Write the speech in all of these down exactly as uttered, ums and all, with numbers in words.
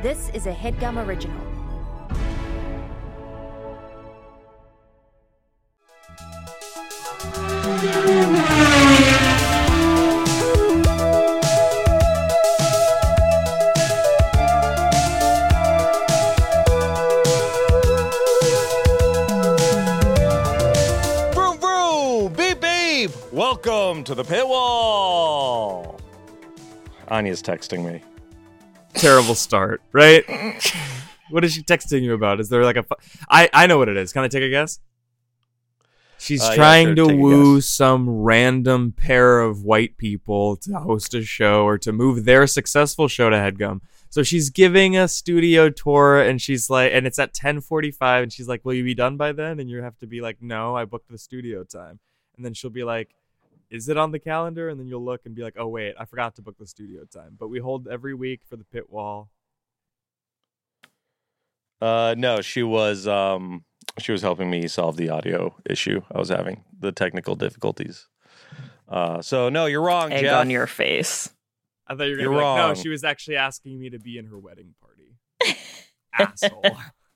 This is a HeadGum original. Vroom vroom! Beep beep! Welcome to the pit wall! Anya's texting me. Terrible start, right? What is she texting you about? Is there like a... Fu- I, I know what it is. Can I take a guess? She's Uh, yeah, trying sure, to take a woo guess. some random pair of white people to host a show or to move their successful show to HeadGum. So she's giving a studio tour, and she's like, and it's at ten forty-five, and she's like, will you be done by then? And you have to be like, no, I booked the studio time. And then she'll be like, is it on the calendar? And then you'll look and be like, oh, wait, I forgot to book the studio time. But we hold every week for the pit wall. Uh, no, she was um, she was helping me solve the audio issue I was having, the technical difficulties. Uh, so no, you're wrong, Egg Jeff. on your face. I thought you were You're gonna be like, no, wrong. she was actually asking me to be in her wedding party. Asshole.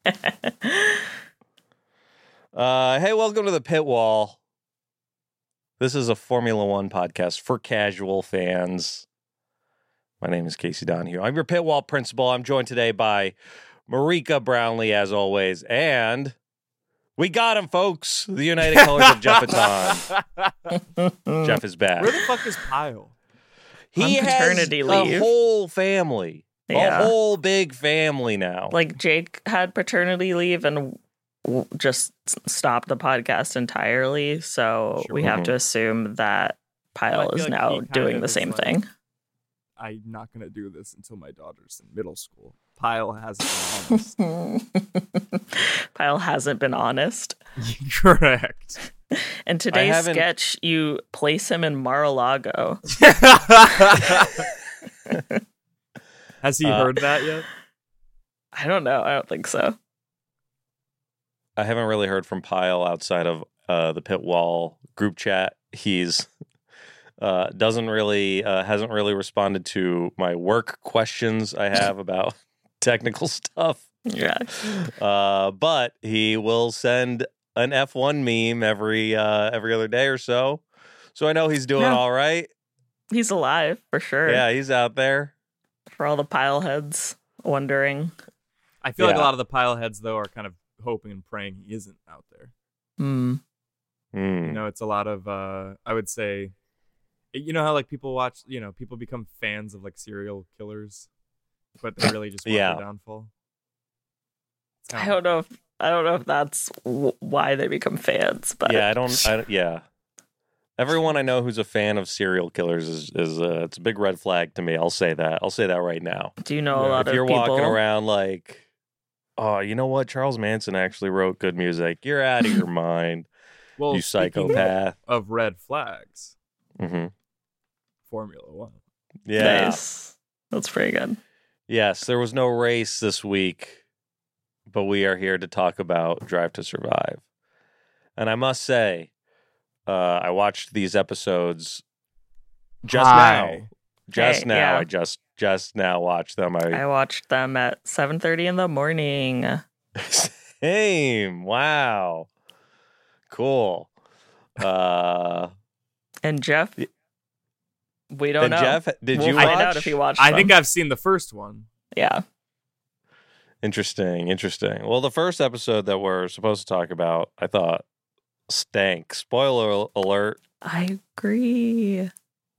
Uh, hey, welcome to the pit wall. This is a Formula One podcast for casual fans. My name is Casey Donahue. I'm your pit wall principal. I'm joined today by Marika Brownlee, as always, and we got him, folks. The United Colors of Jeffaton. Jeff is back. Where the fuck is Pyle? He On has paternity a leave. whole family, Yeah. a whole big family now. Like Jake had paternity leave and w- just s- stopped the podcast entirely. So Sure. we have Mhm. to assume that Well, I Pyle feel is like now he kind doing of the is same like- thing. I'm not gonna do this until my daughter's in middle school. Pyle hasn't been honest. Pyle hasn't been honest. Correct. In today's haven't- sketch, you place him in Mar-a-Lago. Has he Uh, heard that yet? I don't know. I don't think so. I haven't really heard from Pyle outside of uh, the pit wall group chat. He's uh, doesn't really uh, hasn't really responded to my work questions I have about technical stuff. Yeah. Uh, but he will send an F one meme every uh, every other day or so. So I know he's doing Yeah. all right. He's alive for sure. Yeah, he's out there. For all the Pyle heads wondering. I feel like a yeah. lot of the Pyle heads though are kind of hoping and praying he isn't out there. Hmm. Hmm. You know, it's a lot of uh I would say you know how like people watch, you know, people become fans of like serial killers, but they really just want Yeah. their downfall. It's I kinda- don't know if I don't know if that's w- why they become fans, but Yeah, I don't. I, don't- yeah, everyone I know who's a fan of serial killers is is uh, it's a big red flag to me. I'll say that. I'll say that right now. do you know a Yeah, lot If of you're people? walking around like, oh, you know what? Charles Manson actually wrote good music. You're out of your mind, well, you speaking psychopath. of red flags, hmm Formula One. Yeah. Nice. That's pretty good. Yes, there was no race this week, but we are here to talk about Drive to Survive. And I must say, uh, I watched these episodes just Hi. now. Just Hey, now. yeah. I just just now watched them. I I watched them at seven thirty in the morning. Same. Wow. Cool. Uh, And Jeff, Y- we don't then know. Jeff, did we'll you find watch? out if he watched I them. think I've seen the first one. Yeah. Interesting. Interesting. Well, the first episode that we're supposed to talk about, I thought stank. Spoiler alert. I agree.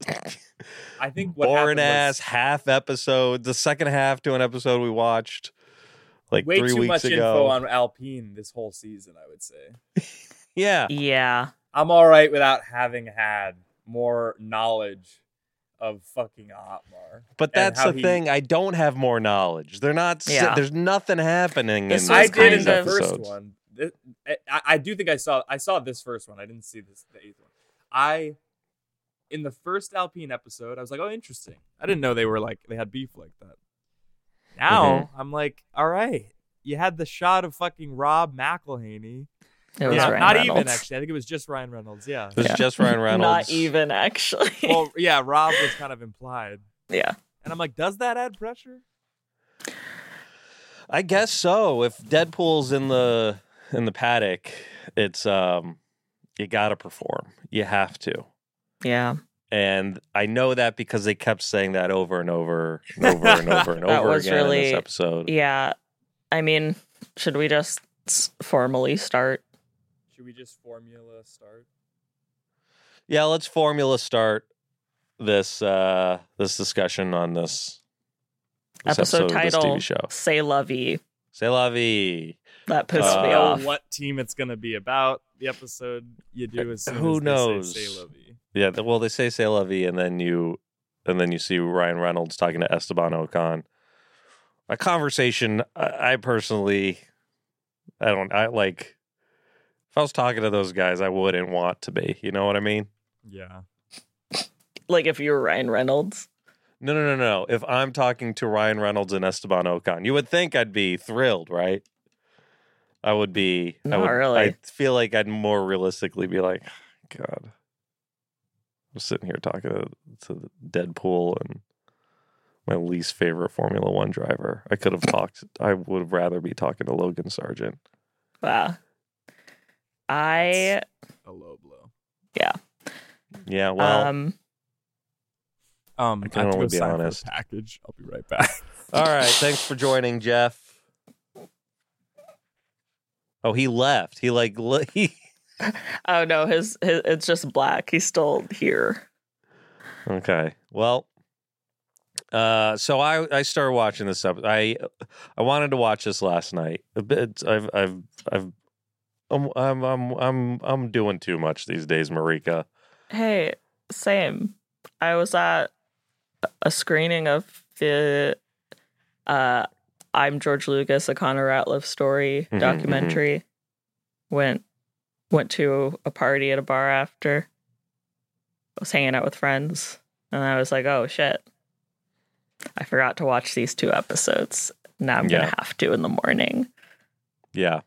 I think what Boring happened ass was half episode. The second half to an episode we watched like way three too weeks much ago. info on Alpine this whole season, I would say. yeah. Yeah. I'm all right without having had more knowledge of fucking Otmar. But and that's how the he- thing. I don't have more knowledge. They're not. si- Yeah. There's nothing happening This in was I these did in kind the of- first episodes. one. Th- I, I do think I saw I saw this first one. I didn't see this the eighth one. I in the first Alpine episode, I was like, oh, interesting. I didn't know they were like they had beef like that. Now Mm-hmm. I'm like, all right. You had the shot of fucking Rob McElhaney. It was Yeah, Ryan not Reynolds. even actually. I think it was just Ryan Reynolds. Yeah. It was Yeah. just Ryan Reynolds. Not even actually. Well, yeah, Rob was kind of implied. yeah. And I'm like, does that add pressure? I guess so. If Deadpool's in the in the paddock, it's um, you got to perform. You have to. Yeah. And I know that because they kept saying that over and over and over and over and That over was again really- in this episode. Yeah. I mean, should we just s- formally start? Should we just formula start? Yeah, let's formula start this uh, this discussion on this, this Episode episode of this T title, V show. C'est La Vie. C'est la vie. That pissed Uh, me know off. what team it's gonna be about. The episode you do as soon Who as they knows? say "C'est la vie." Yeah, th- well, they say "C'est la vie," and then you, and then you see Ryan Reynolds talking to Esteban Ocon. A conversation. I, I personally, I don't. I like. If I was talking to those guys, I wouldn't want to be. You know what I mean? Yeah. Like if you were Ryan Reynolds. No, no, no, no. If I'm talking to Ryan Reynolds and Esteban Ocon, you would think I'd be thrilled, right? I would be. I Not would, really. I feel like I'd more realistically be like, God, I'm sitting here talking to, to Deadpool and my least favorite Formula One driver. I could have talked. I would have rather be talking to Logan Sargent. Wow. I A low blow. Yeah, well, um Um, I can I have to only go be sign honest. for a package. I'll be right back. all right. Thanks for joining, Jeff. Oh, he left. He like le- he. oh no, his, his it's just black. He's still here. Okay. Well, uh, so I I started watching this up. I I wanted to watch this last night. A bit. I've I've I've. I'm I'm I'm I'm I'm doing too much these days, Marika. Hey, same. I was at a screening of the uh I'm George Lucas, a Connor Ratliff story Mhm, documentary. Went went to a party at a bar after. Was hanging out with friends, and I was like, "Oh shit. I forgot to watch these two episodes. Now I'm Yeah. going to have to in the morning." Yeah.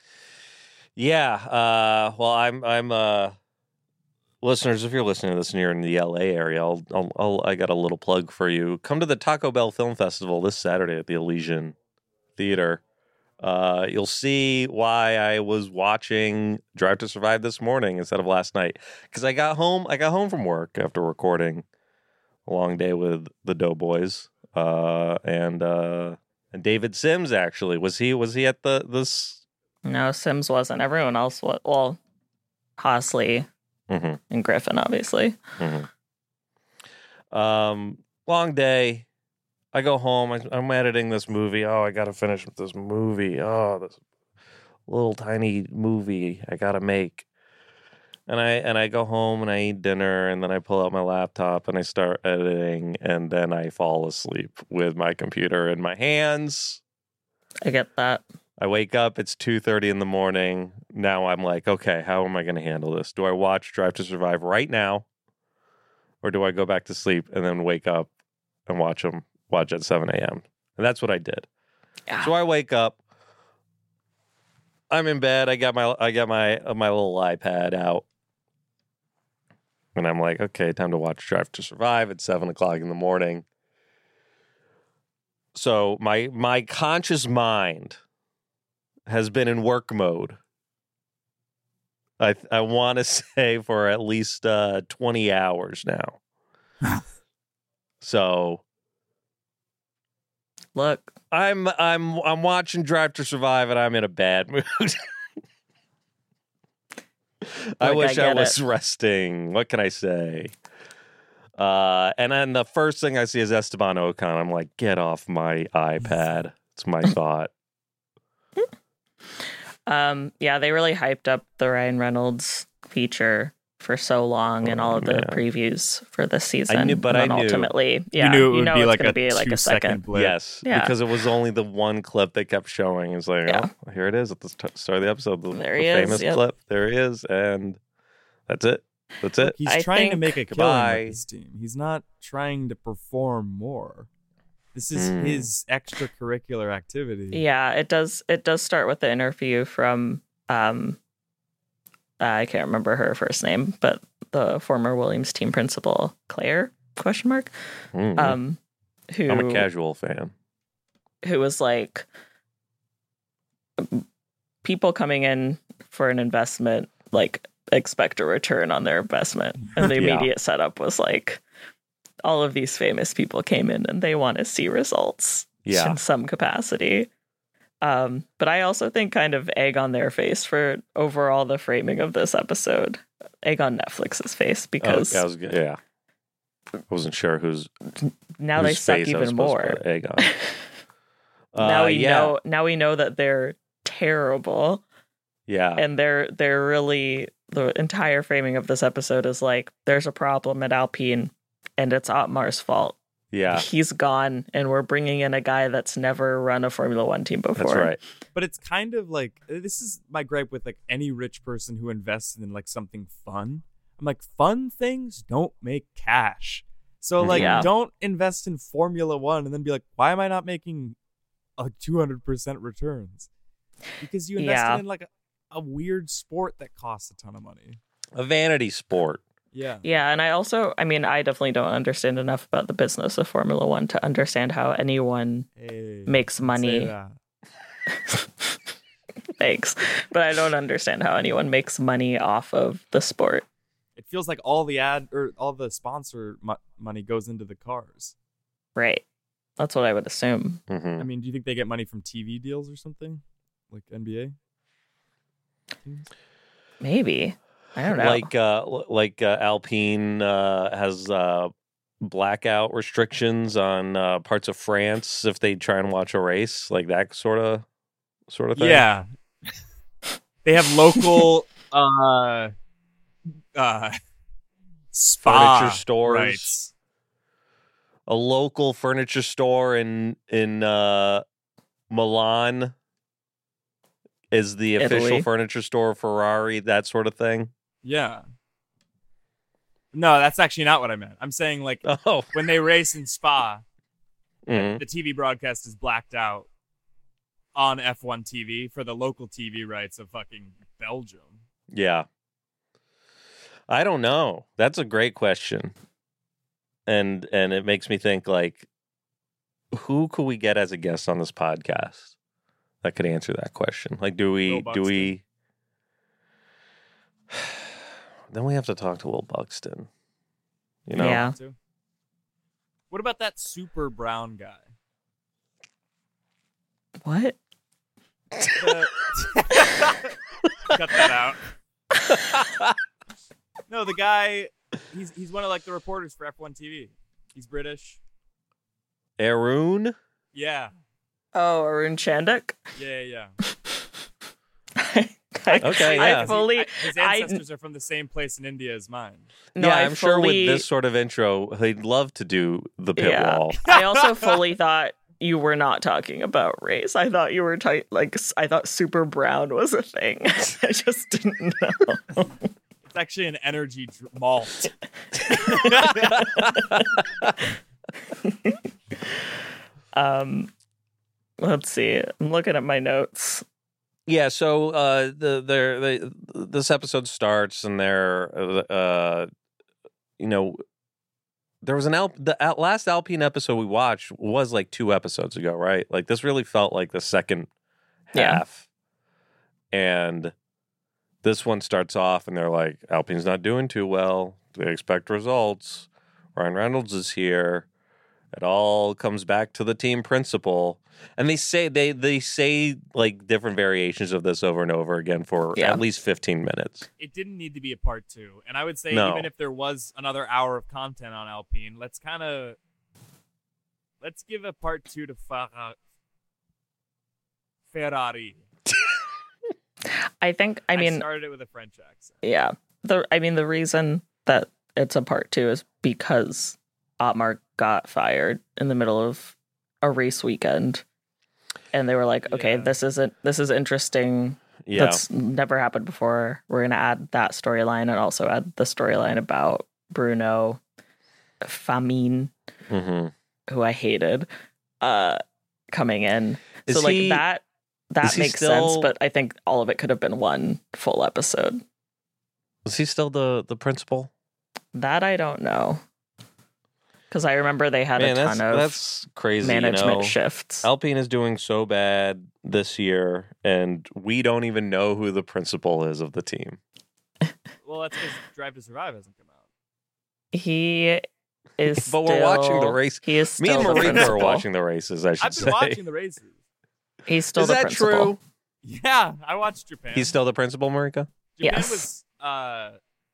Yeah. Uh, well, I'm I'm uh, listeners. If you're listening to this and you're in the L A area, I'll, I'll I'll I got a little plug for you. Come to the Taco Bell Film Festival this Saturday at the Elysian Theater. Uh, you'll see why I was watching Drive to Survive this morning instead of last night, because I got home. I got home from work after recording a long day with the Doughboys. Uh, and uh, and David Sims actually was he was he at the this. No, Sims wasn't. Everyone else was. Well, Hosley Mhm. and Griffin, obviously. Mm-hmm. Um, long day. I go home. I, I'm editing this movie. Oh, I got to finish with this movie. Oh, this little tiny movie I got to make. And I and I go home and I eat dinner and then I pull out my laptop and I start editing and then I fall asleep with my computer in my hands. I get that. I wake up, it's two thirty in the morning. Now I'm like, okay, how am I going to handle this? Do I watch Drive to Survive right now? Or do I go back to sleep and then wake up and watch them watch at seven a.m.? And that's what I did. Yeah. So I wake up. I'm in bed. I got my I got my uh, my little iPad out. And I'm like, okay, time to watch Drive to Survive at seven o'clock in the morning. So my my conscious mind has been in work mode. I I want to say for at least uh, twenty hours now. So Look, I'm I'm I'm watching Drive to Survive and I'm in a bad mood. I Look, wish I I, get was it. resting. What can I say? Uh, and then the first thing I see is Esteban Ocon. I'm like, get off my iPad. It's my thought. um, yeah, they really hyped up the Ryan Reynolds feature for so long in Oh, all of the man. previews for this season. knew- but and I then knew. ultimately, yeah, you knew it would know be it's like gonna a be like two a second second. blip. Yes, Yeah. because it was only the one clip they kept showing. It's like, Yeah. oh, here it is at the st- start of the episode. The, There the he is, famous yep. clip. There he is, and that's it. That's it. He's I trying to think- make a killing Goodbye. with his team. He's not trying to perform more. This is Mm. his extracurricular activity. Yeah, it does. It does start with the interview from um, uh, I can't remember her first name, but the former Williams team principal, Claire? Question mark. Mhm. Um, who I'm a casual fan. who was like, people coming in for an investment like expect a return on their investment, and the Yeah. immediate setup was like all of these famous people came in and they want to see results Yeah. in some capacity. Um, but I also think kind of egg on their face for overall the framing of this episode. Egg on Netflix's face, Oh, because I was, yeah. I wasn't sure who's now they whose suck face I was even supposed to more. put egg on. now Uh, we yeah. know now we know that they're terrible, Yeah. and they're they're really, the entire framing of this episode is like there's a problem at Alpine and it's Otmar's fault. Yeah. He's gone and we're bringing in a guy that's never run a Formula One team before. That's right. But it's kind of like, this is my gripe with like any rich person who invests in like something fun. I'm like, fun things don't make cash. So like, Yeah. don't invest in Formula One and then be like, why am I not making a two hundred percent returns? Because you invested Yeah. in like a, a weird sport that costs a ton of money. A vanity sport. Yeah. Yeah, and I also, I mean, I definitely don't understand enough about the business of Formula One to understand how anyone Hey, makes say money. that. Thanks. But I don't understand how anyone makes money off of the sport. It feels like all the ad or all the sponsor mo- money goes into the cars. Right. That's what I would assume. hmm I mean, do you think they get money from T V deals or something? Like N B A? Maybe. I don't know. Like uh, l- like uh, Alpine uh, has uh, blackout restrictions on uh, parts of France if they try and watch a race, like that sort of sort of thing. Yeah. They have local uh uh spa Furniture stores. rights. A local furniture store in in uh, Milan is the official Italy. furniture store of Ferrari, that sort of thing. Yeah. No, that's actually not what I meant. I'm saying like Oh, when they race in Spa, mhm. the T V broadcast is blacked out on F one T V for the local T V rights of fucking Belgium. Yeah. I don't know. That's a great question. And and it makes me think like who could we get as a guest on this podcast that could answer that question? Like do we Will do Buxton. we then we have to talk to Will Buxton. You know? Yeah. Too. What about that super brown guy? What? The- Cut that out. No, the guy, he's he's one of like the reporters for F one T V. He's British. Arun? Yeah, Oh, Arun Chandak? yeah, yeah. I, Okay, I yeah. fully, I- his I- ancestors are from the same place in India as mine. no, yeah, I I'm sure with fully- this sort of intro, he'd love to do the pit Yeah. wall. I also fully thought you were not talking about race. I thought you were ta- like s- I thought Super Brown was a thing. I just didn't know. It's actually an energy dr- malt. Um, let's see. I'm looking at my notes. Yeah, so uh, the there the this episode starts and they're uh, you know, there was an Al- the Al- last Alpine episode we watched was like two episodes ago, right? Like this really felt like the second Yeah. half, and this one starts off and they're like, Alpine's not doing too well. They expect results. Ryan Reynolds is here. It all comes back to the team principal. And they say they they say like different variations of this over and over again for Yeah. at least fifteen minutes. It didn't need to be a part two. And I would say No. even if there was another hour of content on Alpine, let's kind of let's give a part two to Farah. Ferrari. I think. I I mean, started it with a French accent. yeah. The I mean, the reason that it's a part two is because Otmar got fired in the middle of a race weekend, and they were like, "Okay, Yeah. this isn't. This is interesting. Yeah. That's never happened before. We're gonna add that storyline and also add the storyline about Bruno Famine, hmm who I hated, uh, coming in. Is so like he- that that is he makes still- sense, but I think all of it could have been one full episode. Is he still the the principal? That I don't know. Because I remember they had Man, a that's, ton of that's crazy. management you know? shifts. Alpine is doing so bad this year, and we don't even know who the principal is of the team. Well, that's because Drive to Survive hasn't come out. He is But we're watching the still- race. He is Me still and the Marika are principal. watching the races, I should I've been say. watching the races. He's still Is the that principal. true? Yeah, I watched Japan. He's still the principal, Marika? Japan Yes. was uh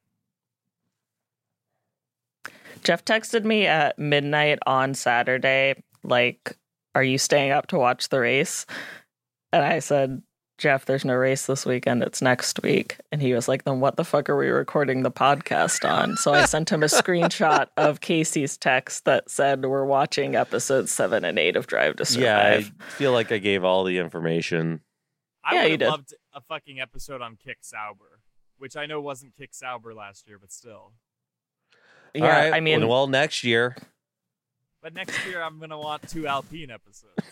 Jeff texted me at midnight on Saturday, like, are you staying up to watch the race? And I said, Jeff, there's no race this weekend. It's next week. And he was like, then what the fuck are we recording the podcast on? So I sent him a screenshot of Casey's text that said we're watching episodes seven and eight of Drive to Survive. Yeah, I feel like I gave all the information. I Yeah, would you have did. loved a fucking episode on Kick Sauber, which I know wasn't Kick Sauber last year, but still. Yeah, All right, I mean, well, next year. But next year I'm gonna want two Alpine episodes.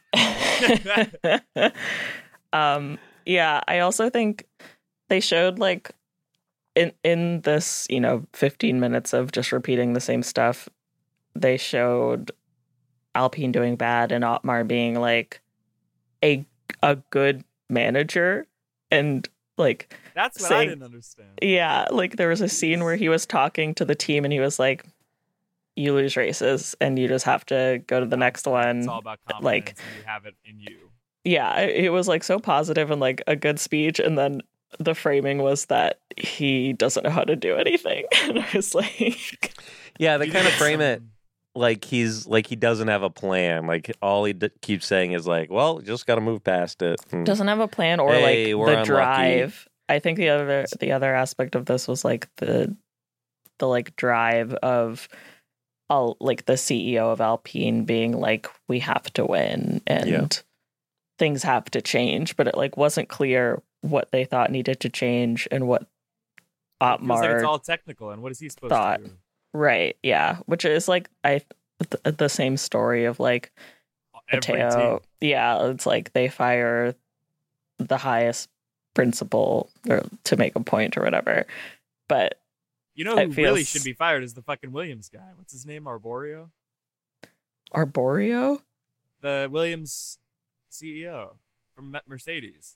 um, yeah, I also think they showed like in in this, you know, fifteen minutes of just repeating the same stuff, they showed Alpine doing bad and Otmar being like a a good manager and like That's what I Saying- didn't understand. yeah, like there was a scene where he was talking to the team and he was like, you lose races and you just have to go to the next one. It's all about confidence like- and you have it in you. Yeah, it it was like so positive and like a good speech, and then the framing was that he doesn't know how to do anything. And I was like, Yeah, they You kind of need frame it some- like he's like he doesn't have a plan. Like all he d- keeps saying is like, "Well, just got to move past it." And- doesn't have a plan or Hey, like we're the unlucky. drive. I think the other the other aspect of this was like the the like drive of all like the C E O of Alpine being like, we have to win and Yeah. things have to change, but it like wasn't clear what they thought needed to change and what It feels like Otmar it's all technical, and what is he supposed thought. to do? right, yeah, which is like I th- the same story of like Every Mateo. team. Yeah, it's like they fire the highest principal or to make a point or whatever. But You know It who really feels- should be fired is the fucking Williams guy. What's his name? Arborio? Arborio? The Williams C E O from Me- Mercedes.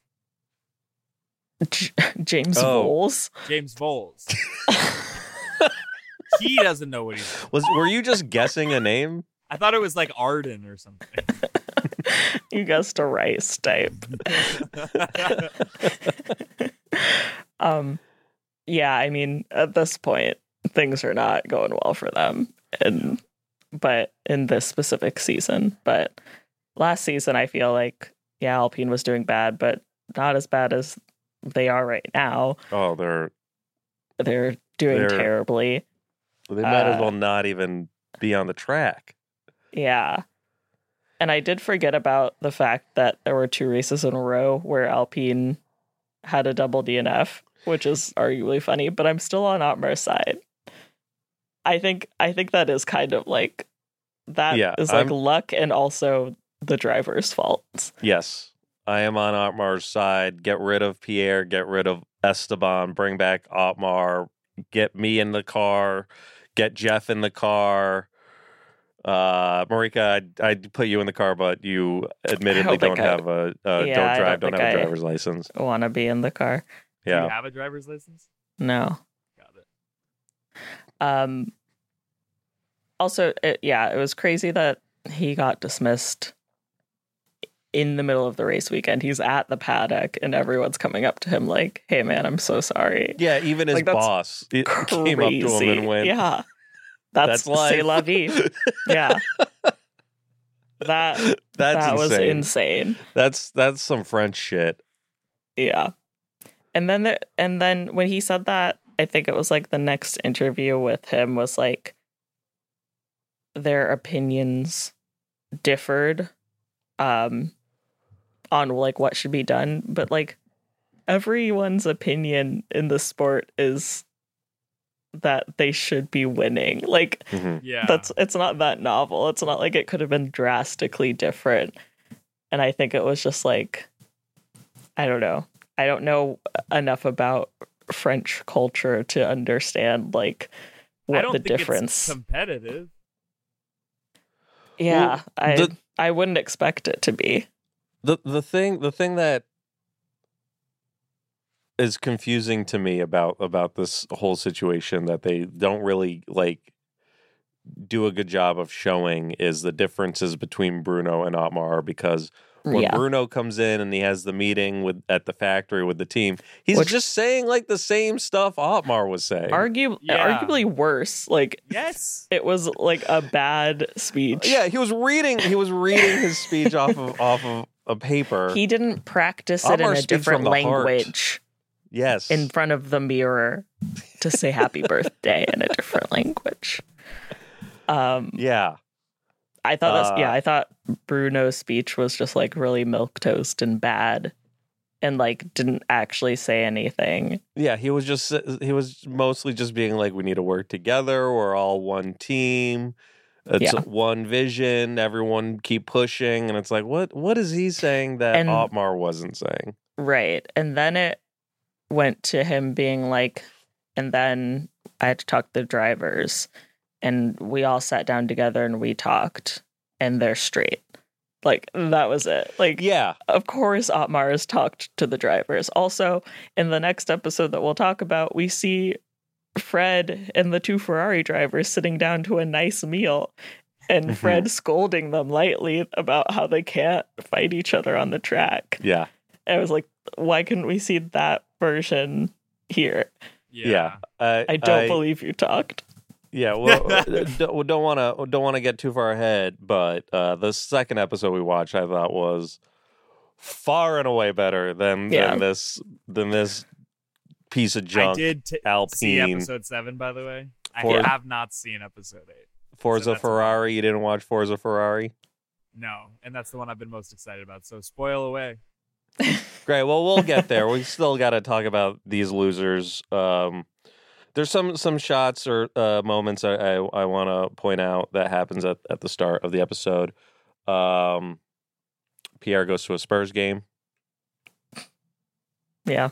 J- James Oh. Voles? James Voles. He doesn't know what he's doing. Was were you just guessing a name? I thought it was like Arden or something. You guessed a rice type. um yeah, I mean at this point things are not going well for them, and but in this specific season. But last season I feel like yeah, Alpine was doing bad, but not as bad as they are right now. Oh, they're They're doing They're- terribly. they might as Uh, well not even be on the track. Yeah. And I did forget about the fact that there were two races in a row where Alpine had a double D N F, which is arguably funny, but I'm still on Otmar's side. I think I think that is kind of like that is Yeah, like I'm- luck and also the driver's fault. Yes, I am on Otmar's side. Get rid of Pierre. Get rid of Esteban. Bring back Otmar. Get me in the car. Get Jeff in the car. Uh, Marika, I'd, I'd put you in the car, but you admittedly don't don't, think I- have a uh, Yeah, don't I drive, don't don't, think have a I- driver's license. Want to be in the car? Do you Yeah, have a driver's license? No. Got it. Um also it, yeah, it was crazy that he got dismissed in the middle of the race weekend. He's at the paddock and everyone's coming up to him like, "Hey man, I'm so sorry." yeah. Even his Like, that's boss it Crazy. came up to him and went, Yeah. That's, That's life. c'est la vie. Yeah. That "That's that was insane. insane. That's that's some French shit." Yeah. And then the, and then when he said that, I think it was like the next interview with him was like their opinions differed um on like what should be done, but like everyone's opinion in the sport is that they should be winning. Like Mhm. Yeah. that's it's not that novel. It's not like it could have been drastically different. And I think it was just like I don't know. I don't know enough about French culture to understand like I what don't the think difference. it's competitive. Yeah, Well, I the- I wouldn't expect it to be. the the thing the thing that is confusing to me about about this whole situation that they don't really like do a good job of showing is the differences between Bruno and Otmar, because when Yeah. Bruno comes in and he has the meeting with at the factory with the team, he's Which- just saying like the same stuff Otmar was saying. Argu- Yeah. Arguably worse. Like, Yes. it was like a bad speech. Yeah, he was reading he was reading his speech off of off of a paper. He didn't practice it Otmar in a speaks different from the heart. language yes. in front of the mirror to say happy birthday in a different language. Um, yeah. I thought that's, Uh, yeah, I thought Bruno's speech was just like really milquetoast and bad and like didn't actually say anything. Yeah, he was just he was mostly just being like, we need to work together. We're all one team. It's Yeah. one vision. Everyone keep pushing. And it's like, what what is he saying that And- Otmar wasn't saying? Right. And then it went to him being like, and then I had to talk to the drivers, and we all sat down together and we talked, and they're straight. Like, that was it. Like, Yeah. of course, Otmar has talked to the drivers. Also, in the next episode that we'll talk about, we see Fred and the two Ferrari drivers sitting down to a nice meal, and Mhm. Fred scolding them lightly about how they can't fight each other on the track. Yeah. I was like, why couldn't we see that version here? Yeah. I, I don't believe you talked. Yeah, well, uh, don't don't want to don't want to get too far ahead, but uh, the second episode we watched, I thought was far and away better than Yeah. than this than this piece of junk. I did t- see Alpine episode seven, by the way. I For- have not seen episode eight. Forza so that's Ferrari. You didn't watch Forza Ferrari? No, and that's the one I've been most excited about. So spoil away. Great. Well, we'll get there. We still got to talk about these losers. Um, there's some some shots or uh, moments I I, I want to point out that happens at, at the start of the episode. Um, Pierre goes to a Spurs game. Yeah.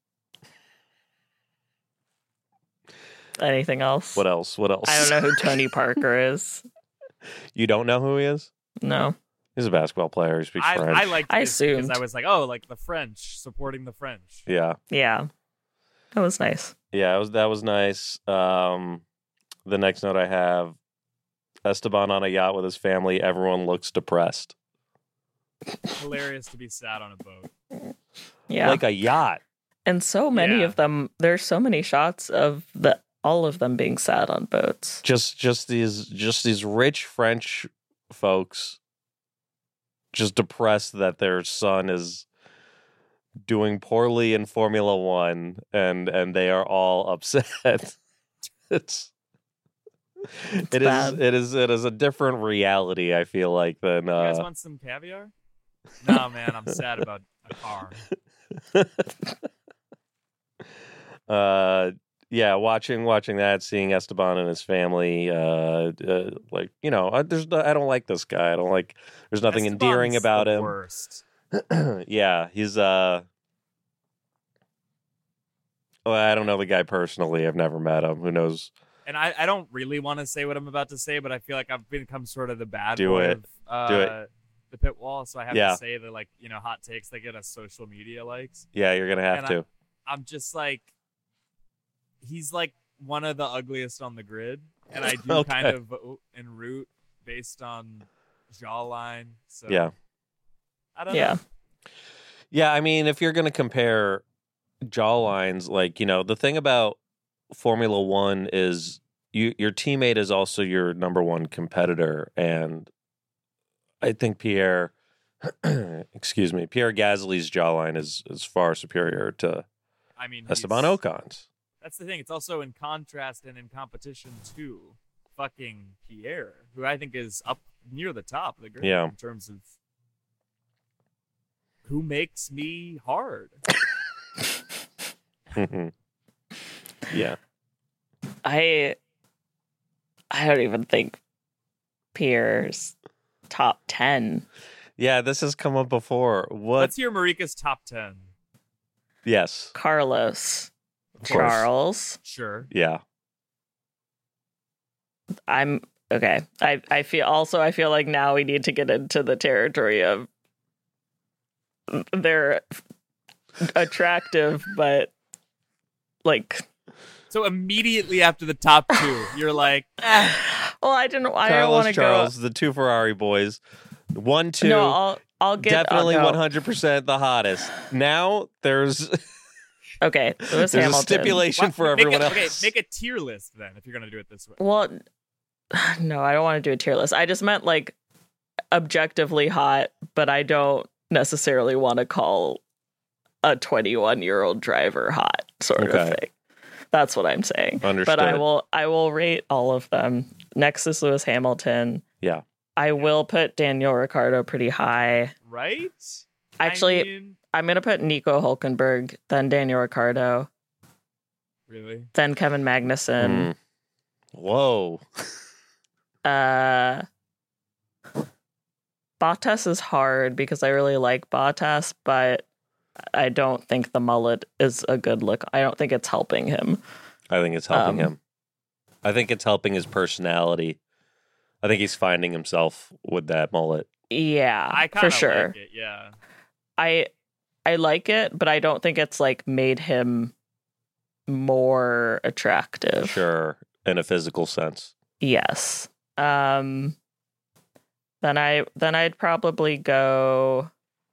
Anything else? What else? What else? I don't know who Tony Parker is. You don't know who he is? No. He's a basketball player. He speaks I, French. I liked I this because assumed. I was like, oh, like the French supporting the French. Yeah, Yeah. That was nice. yeah. It was that was nice. Um, the next note I have: Esteban on a yacht with his family. Everyone looks depressed, Hilarious to be sad on a boat. Yeah. like a yacht. and so many Yeah. of them, there's so many shots of the all of them being sad on boats. Just, just these, just these rich French folks, just depressed that their son is doing poorly in Formula One, and and they are all upset. it's. It's It is, bad. it is it is a different reality, I feel like, than You guys uh, want some caviar? No, man, I'm sad about a car. uh yeah, watching watching that, seeing Esteban and his family, uh, uh like, you know, I, there's no- I don't like this guy. I don't like. There's nothing endearing Esteban's about the him. Worst. Yeah, he's uh. Well, I don't know the guy personally. I've never met him. Who knows? And I, I don't really want to say what I'm about to say, but I feel like I've become sort of the bad Do boy it. of uh, Do it. the pit wall. So I have Yeah. to say that, like, you know, hot takes they get us social media likes. Yeah, you're gonna have And to. I'm just like, he's like one of the ugliest on the grid, and I do Okay. kind of vote and root based on jawline. So Yeah. I don't Yeah. know. Yeah, I mean, if you're going to compare jawlines, like, you know, the thing about Formula One is you, your teammate is also your number one competitor. And I think Pierre, excuse me, Pierre Gasly's jawline is, is far superior to I mean, Esteban he's- Ocon's. That's the thing. It's also in contrast and in competition to fucking Pierre, who I think is up near the top of the grid Yeah. in terms of who makes me hard. Yeah. I I don't even think Pierre's top ten. Yeah, this has come up before. What? Let's hear Marika's top ten. Yes. Carlos, Of course. Charles. Sure. Yeah. I'm Okay. I, I feel also I feel like now we need to get into the territory of they're attractive, but like So immediately after the top two, you're like, eh. well, I didn't I don't Carlos want to go. Charles, the two Ferrari boys. One, two. No, I'll I'll get definitely I'll go. one hundred percent the hottest. Now there's Okay, Lewis there's a Hamilton. stipulation What? for Make everyone a, else. Okay, make a tier list then if you're gonna do it this way. Well, no, I don't want to do a tier list. I just meant like objectively hot, but I don't necessarily want to call a twenty-one year old driver hot, sort Okay. of thing. That's what I'm saying. Understood. But I will I will rate all of them. Next is Lewis Hamilton. Yeah. I will put Daniel Ricciardo pretty high. Right? Actually, I mean, I'm gonna put Nico Hulkenberg, then Daniel Ricciardo, really? then Kevin Magnussen. Mm. Whoa. Uh, Bottas is hard because I really like Bottas, but I don't think the mullet is a good look. I don't think it's helping him. I think it's helping Um, him. I think it's helping his personality. I think he's finding himself with that mullet. Yeah, I kind for of sure. like it, yeah. I I like it, but I don't think it's like made him more attractive. Sure. In a physical sense. Yes. Um. Then I then I'd probably go.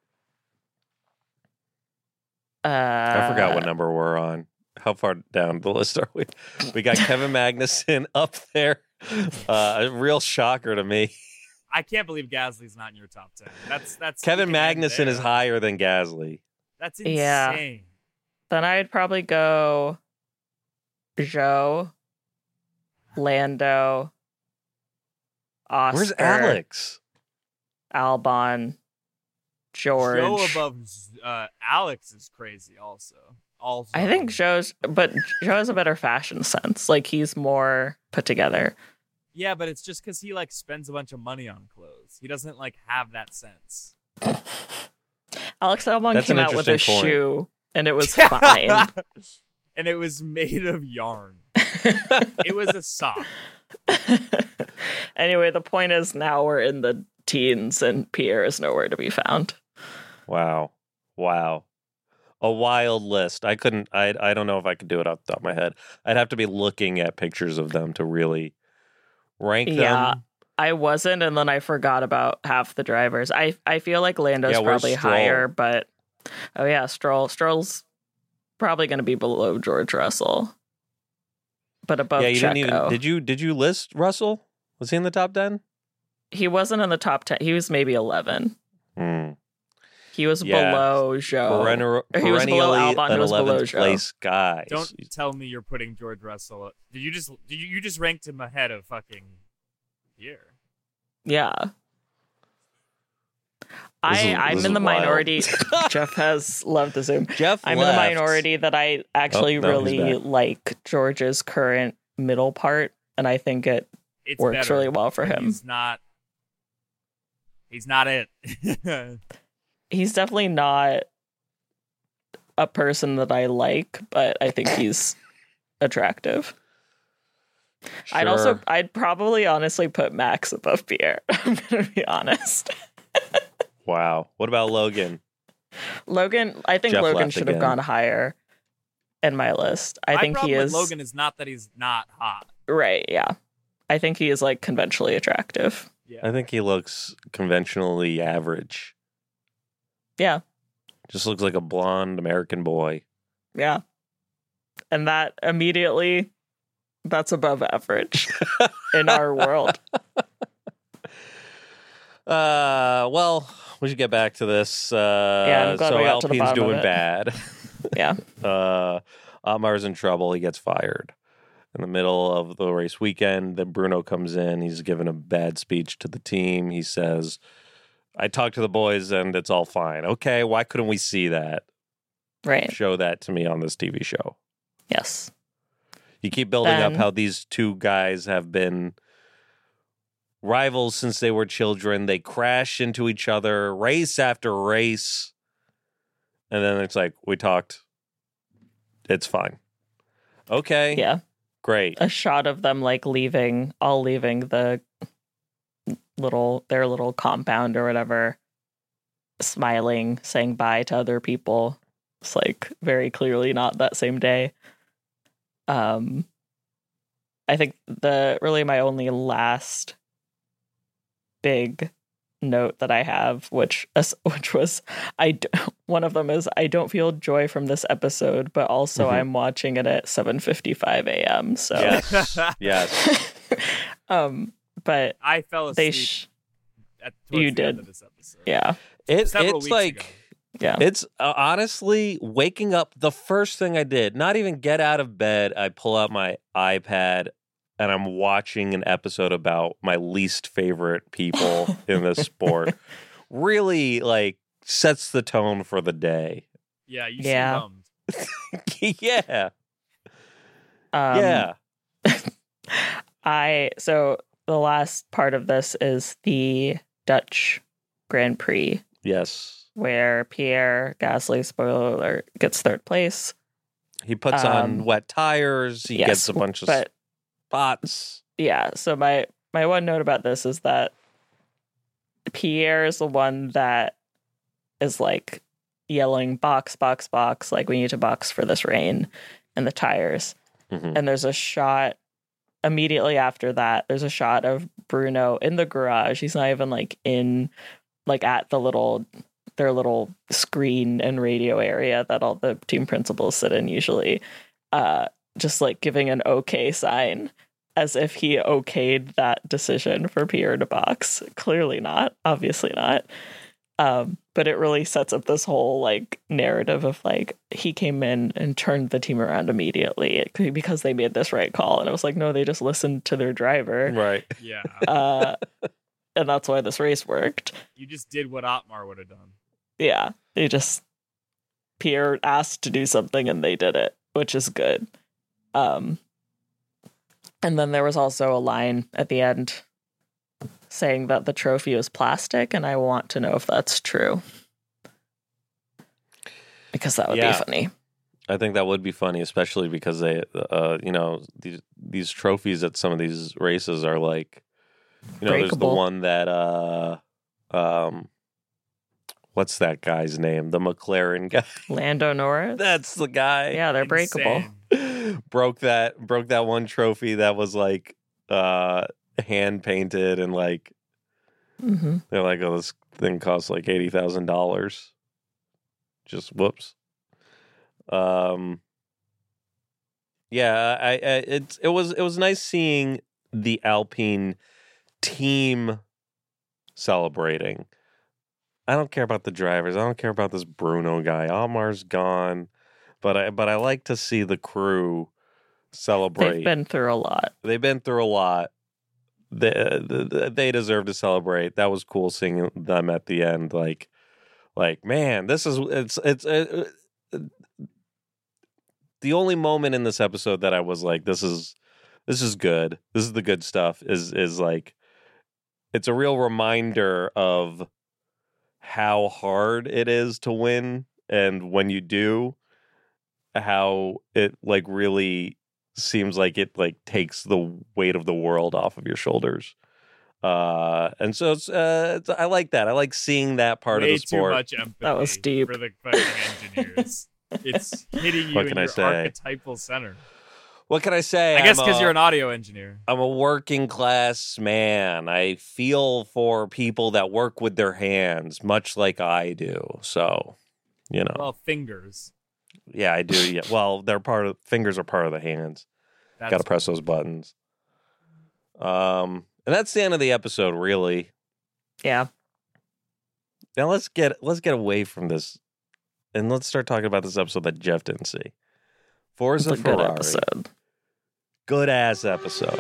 Uh, I forgot what number we're on. How far down the list are we? We got Kevin Magnussen up there. Uh, a real shocker to me. I can't believe Gasly's not in your top ten. That's that's Kevin we can end Magnussen is there. higher than Gasly. That's insane. Yeah. Then I'd probably go Joe, Lando, Oscar, Where's Alex? Albon, George. Joe above uh, Alex is crazy. Also, also. I think Joe's, but Joe has a better fashion sense. Like he's more put together. Yeah, but it's just because he like spends a bunch of money on clothes. He doesn't like have that sense. Alex Albon That's came an out with a interesting point. shoe, and it was fine. And it was made of yarn. It was a sock. Anyway, the point is now we're in the teens, and Pierre is nowhere to be found. Wow. Wow. A wild list. I couldn't, I, I don't know if I could do it off the top of my head. I'd have to be looking at pictures of them to really rank Yeah. them. I wasn't, and then I forgot about half the drivers. I I feel like Lando's Yeah, where's probably Stroll? higher, but oh yeah, Stroll. Stroll's probably going to be below George Russell, but above yeah, you Checo. didn't even, did you, did you list Russell? Was he in the top ten? He wasn't in the top ten. He was maybe eleven. Hmm. He was Yeah. below Joe. Perennial, Or he was below perennially Albon, an he was below eleventh Joe. place guy. Don't tell me you're putting George Russell. Did you just did you, you just ranked him ahead of fucking Pierre? Yeah. I, is- I'm this in is the wild. minority. Jeff has loved the Zoom. Jeff I'm left. in the minority that I actually Oh, no, he's really back. like George's current middle part, and I think it It's works better, really well for but him. He's not. He's not it. He's definitely not a person that I like, but I think he's attractive. I'd also, Sure. I'd probably honestly put Max above Pierre. I'm gonna be honest. Wow. What about Logan? Logan, I think Jeff Logan left should have again. gone higher in my list. I My think he problem is with Logan is not that he's not hot. right. Yeah, I think he is like conventionally attractive. Yeah. I think he looks conventionally average. Yeah, Just looks like a blonde American boy. yeah, and that immediately, that's above average in our world. Uh, well, we should get back to this. Uh, Yeah, I'm glad so we got to the Alpine's bottom of doing it. bad. Yeah, uh, Otmar's in trouble. He gets fired. In the middle of the race weekend, then Bruno comes in. He's giving a bad speech to the team. He says, I talked to the boys and it's all fine. Okay, why couldn't we see that? right. Show that to me on this T V show. Yes. You keep building up Then- how these two guys have been rivals since they were children. They crash into each other race after race. And then it's like, we talked. It's fine. Okay. Yeah. Great. a shot of them like leaving, all leaving the little their little compound or whatever, smiling, saying bye to other people. It's like very clearly not that same day. Um, I think the really my only last big note that I have, which which was I one of them is I don't feel joy from this episode, but also Mhm. I'm watching it at seven fifty-five a.m. So Yes. Yes. um, but I fell asleep they sh- at towards you the did. end of this episode. yeah It, Several it's weeks like, ago. yeah it's uh, honestly waking up. The first thing I did, not even get out of bed, I pull out my iPad and I'm watching an episode about my least favorite people in this sport. Really, like, sets the tone for the day. Yeah, you Yeah. seem bummed. yeah. um, yeah. I so the last part of this is the Dutch Grand Prix, Yes. where Pierre Gasly, spoiler alert, gets third place. He puts on Um, wet tires. He yes, gets a bunch of but spots. yeah, so my my one note about this is that Pierre is the one that is like yelling box, box, box, like we need to box for this rain and the tires. Mhm. And there's a shot immediately after that. There's a shot of Bruno in the garage. He's not even like in like at the little their little screen and radio area that all the team principals sit in usually. Uh just like giving an okay sign as if he okayed that decision for Pierre to box. Clearly not, obviously not. Um, but it really sets up this whole like narrative of like he came in and turned the team around immediately because they made this right call. And it was like, no, they just listened to their driver. Right. Yeah. Uh, and that's why this race worked. You just did what Otmar would have done. Yeah, they just Pierre asked to do something and they did it, which is good. Um, and then there was also a line at the end saying that the trophy was plastic, and I want to know if that's true. Because that would Yeah. be funny. I think that would be funny, especially because they, uh, you know, these these trophies at some of these races are like, you know, there's the Breakable. one that, uh, um, what's that guy's name? The McLaren guy. Lando Norris? That's the guy. Yeah, they're breakable. Insane. broke that broke that one trophy that was like uh hand painted and like hmm they're like, oh, this thing costs like eighty thousand dollars. Just whoops. Um. Yeah, I, I it's it was it was nice seeing the Alpine team celebrating. I don't care about the drivers. I don't care about this Bruno guy. Almar's gone, but I but I like to see the crew celebrate. They've been through a lot. They've been through a lot. They, they they deserve to celebrate. That was cool seeing them at the end. Like, like man, this is it's it's uh, uh, the only moment in this episode that I was like, this is this is good. This is the good stuff. Is is like, it's a real reminder of how hard it is to win, and when you do, how it like really seems like it like takes the weight of the world off of your shoulders. Uh, and so it's, uh, it's, I like that. I like seeing that part Way of the sport. too much empathy That was deep. for the fucking engineers. It's hitting you What in can I your say? archetypal center. What can I say? I guess I'm because a- you're an audio engineer. I'm a working class man. I feel for people that work with their hands, much like I do. So, you know, Well, fingers. yeah, I do. Yeah, well, they're part of fingers are part of the hands. That's Got to press those buttons. Um, and that's the end of the episode, really. Yeah. Now let's get let's get away from this, and let's start talking about this episode that Jeff didn't see. It's Forza a good Ferrari, episode. good ass episode.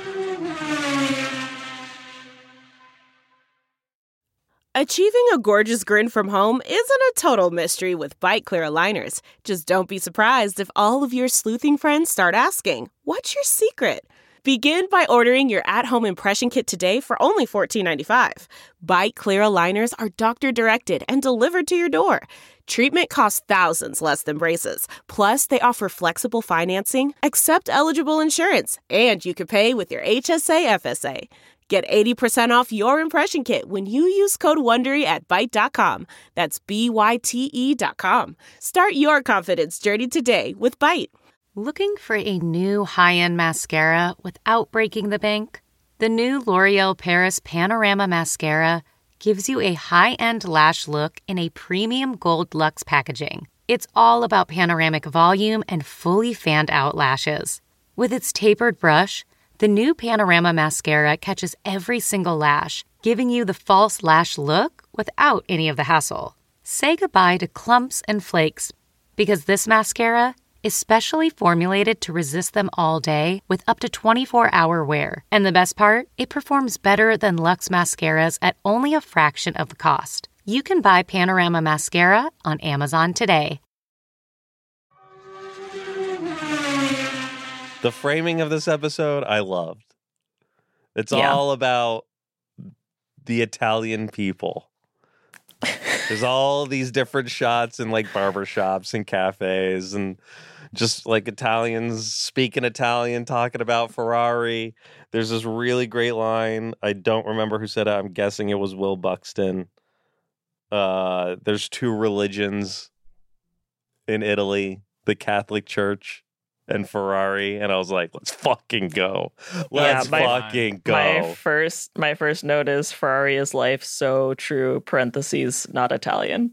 Achieving a gorgeous grin from home isn't a total mystery with Bite Clear aligners. Just don't be surprised if all of your sleuthing friends start asking, "What's your secret?" Begin by ordering your at-home impression kit today for only fourteen ninety-five. Byte Clear aligners are doctor-directed and delivered to your door. Treatment costs thousands less than braces. Plus, they offer flexible financing, accept eligible insurance, and you can pay with your H S A F S A. Get eighty percent off your impression kit when you use code WONDERY at byte dot com. That's B Y T E dot com. Start your confidence journey today with Byte. Looking for a new high-end mascara without breaking the bank? The new L'Oreal Paris Panorama Mascara gives you a high-end lash look in a premium gold luxe packaging. It's all about panoramic volume and fully fanned-out lashes. With its tapered brush, the new Panorama Mascara catches every single lash, giving you the false lash look without any of the hassle. Say goodbye to clumps and flakes, because this mascara is specially formulated to resist them all day with up to twenty-four hour wear. And the best part? It performs better than Luxe mascaras at only a fraction of the cost. You can buy Panorama Mascara on Amazon today. The framing of this episode, I loved. It's Yeah. all about the Italian people. There's all these different shots in like barbershops and cafes and just like Italians speaking Italian, talking about Ferrari. There's this really great line. I don't remember who said it. I'm guessing it was Will Buxton. Uh, there's two religions in Italy, the Catholic Church and Ferrari. And I was like, let's fucking go. Let's Yeah, my- fucking go. My first my first note is Ferrari is life, so true, parentheses, not Italian.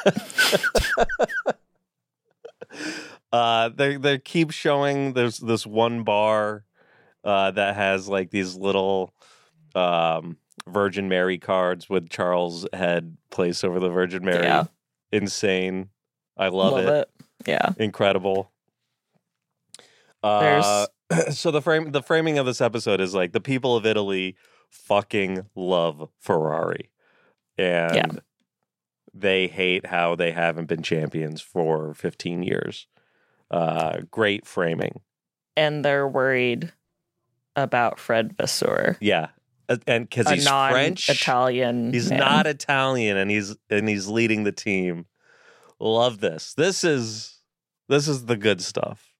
Uh, they they keep showing there's this one bar uh, that has like these little um, Virgin Mary cards with Charles' head placed over the Virgin Mary. Yeah. Insane. I love, Love it. it. Yeah. Incredible. Uh, so the frame the framing of this episode is like the people of Italy fucking love Ferrari. And Yeah. they hate how they haven't been champions for fifteen years. Uh, great framing. And they're worried about Fred Vasseur, Yeah. Uh, And because a he's French. non-Italian. He's man. not Italian and he's and he's leading the team. Love this. This is this is the good stuff.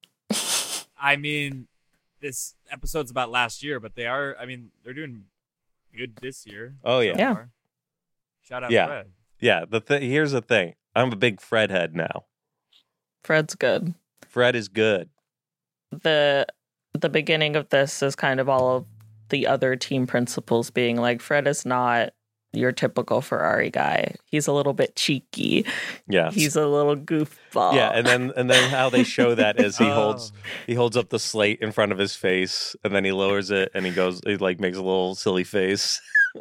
I mean, this episode's about last year, but they are. I mean, they're doing good this year. Oh, yeah. so Yeah. far. Shout out, Yeah. Fred. Yeah, the th- here's the thing. I'm a big Fred head now. Fred's good. Fred is good. the The beginning of this is kind of all of the other team principals being like, Fred is not your typical Ferrari guy. He's a little bit cheeky. Yeah. He's a little goofball. Yeah, and then and then how they show that is he Oh. holds he holds up the slate in front of his face and then he lowers it and he goes he like makes a little silly face.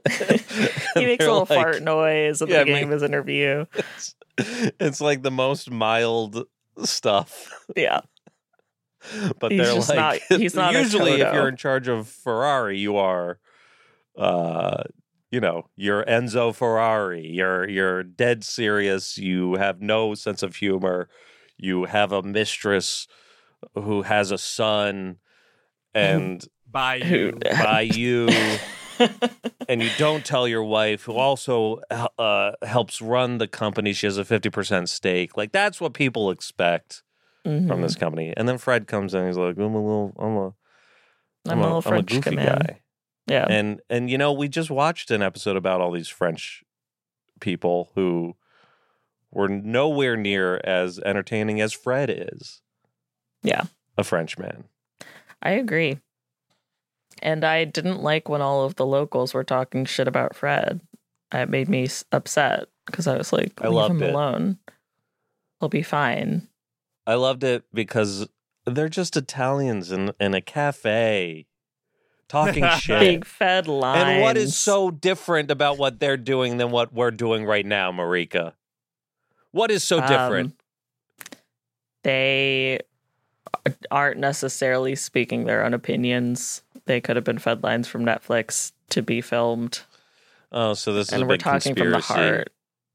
he makes a They're little like- fart noise at Yeah, the beginning make- of his interview. It's, it's like the most mild stuff. Yeah. But He's they're just like not- he's not a usually if Toto. you're in charge of Ferrari, you are uh you know, you're Enzo Ferrari. You're you're dead serious. You have no sense of humor. You have a mistress who has a son and By Who- you. by you and you don't tell your wife who also uh, helps run the company. She has a fifty percent stake. Like that's what people expect Mhm. from this company. And then Fred comes in and he's like, I'm a little I'm a I'm a little I'm a French goofy man. guy. Yeah. And and you know, we just watched an episode about all these French people who were nowhere near as entertaining as Fred is. Yeah. A Frenchman. I agree. And I didn't like when all of the locals were talking shit about Fred. It made me s- upset because I was like, I leave loved him it. alone. He'll be fine. I loved it because they're just Italians in, in a cafe talking shit. Big fed lines. And what is so different about what they're doing than what we're doing right now, Marika? What is so different? Um, they aren't necessarily speaking their own opinions. They could have been fed lines from Netflix to be filmed. Oh, so this is and a we're big talking conspiracy. from the heart.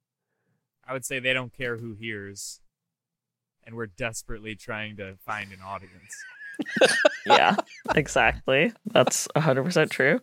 I would say they don't care who hears, and we're desperately trying to find an audience. Yeah, exactly. That's one hundred percent true.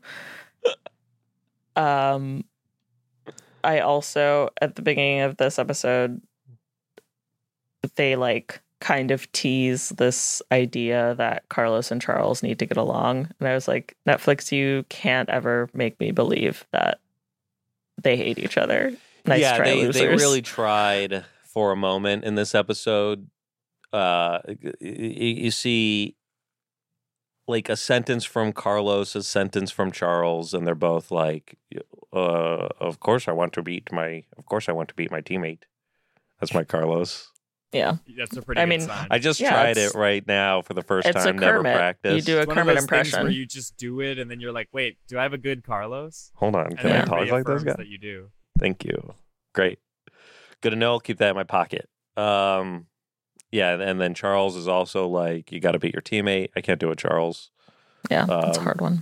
Um, I also, at the beginning of this episode, they like kind of tease this idea that Carlos and Charles need to get along. And I was like, Netflix, you can't ever make me believe that they hate each other. Nice yeah, try, they, losers. they really tried for a moment in this episode. Uh, you, you see like a sentence from Carlos, a sentence from Charles, and they're both like, uh, of course I want to beat my, of course I want to beat my teammate. That's my Carlos. Yeah. That's a pretty I good mean, sign. I just Yeah, tried it's- it right now for the first it's a time, never Kermit. practiced. You do a It's one of Kermit those things impression. where you just do it and then you're like, wait, do I have a good Carlos? Hold on, And can then I it talk like this reaffirms guy? that you do. Thank you. Great. Good to know. I'll keep that in my pocket. Um, yeah, and then Charles is also like, you got to beat your teammate. I can't do it, Charles. Yeah, that's a Um, hard one.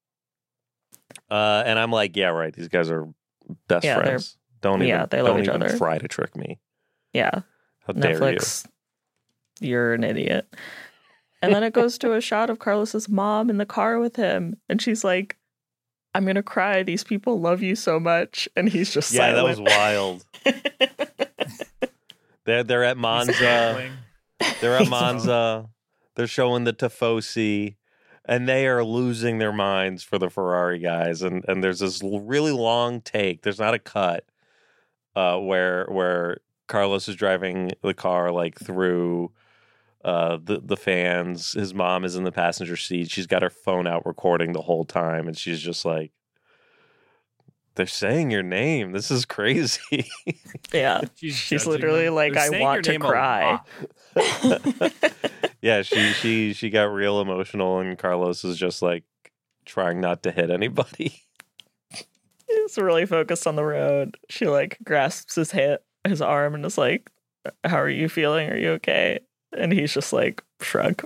Uh, and I'm like, yeah, right. These guys are best Yeah, they're- friends. Don't even, yeah, they love don't each even other. try to trick me. Yeah. How dare you? Netflix, you're an idiot. And then it goes to a shot of Carlos's mom in the car with him, and she's like, "I'm gonna cry. These people love you so much," and he's just Yeah, that was silent. wild. They're they're at Monza. Gambling. They're at Monza. They're showing the Tifosi, and they are losing their minds for the Ferrari guys. And and there's this l- really long take. There's not a cut uh, where where Carlos is driving the car like through uh, the the fans. His mom is in the passenger seat. She's got her phone out recording the whole time, and she's just like, "They're saying your name. This is crazy." Yeah. She's, She's judging literally them. like, They're "I saying want your to name a cry." lot. Yeah, she she she got real emotional, and Carlos is just like trying not to hit anybody. He's really focused on the road. She like grasps his hit, his arm, and is like, "How are you feeling? Are you okay?" And he's just like, shrug.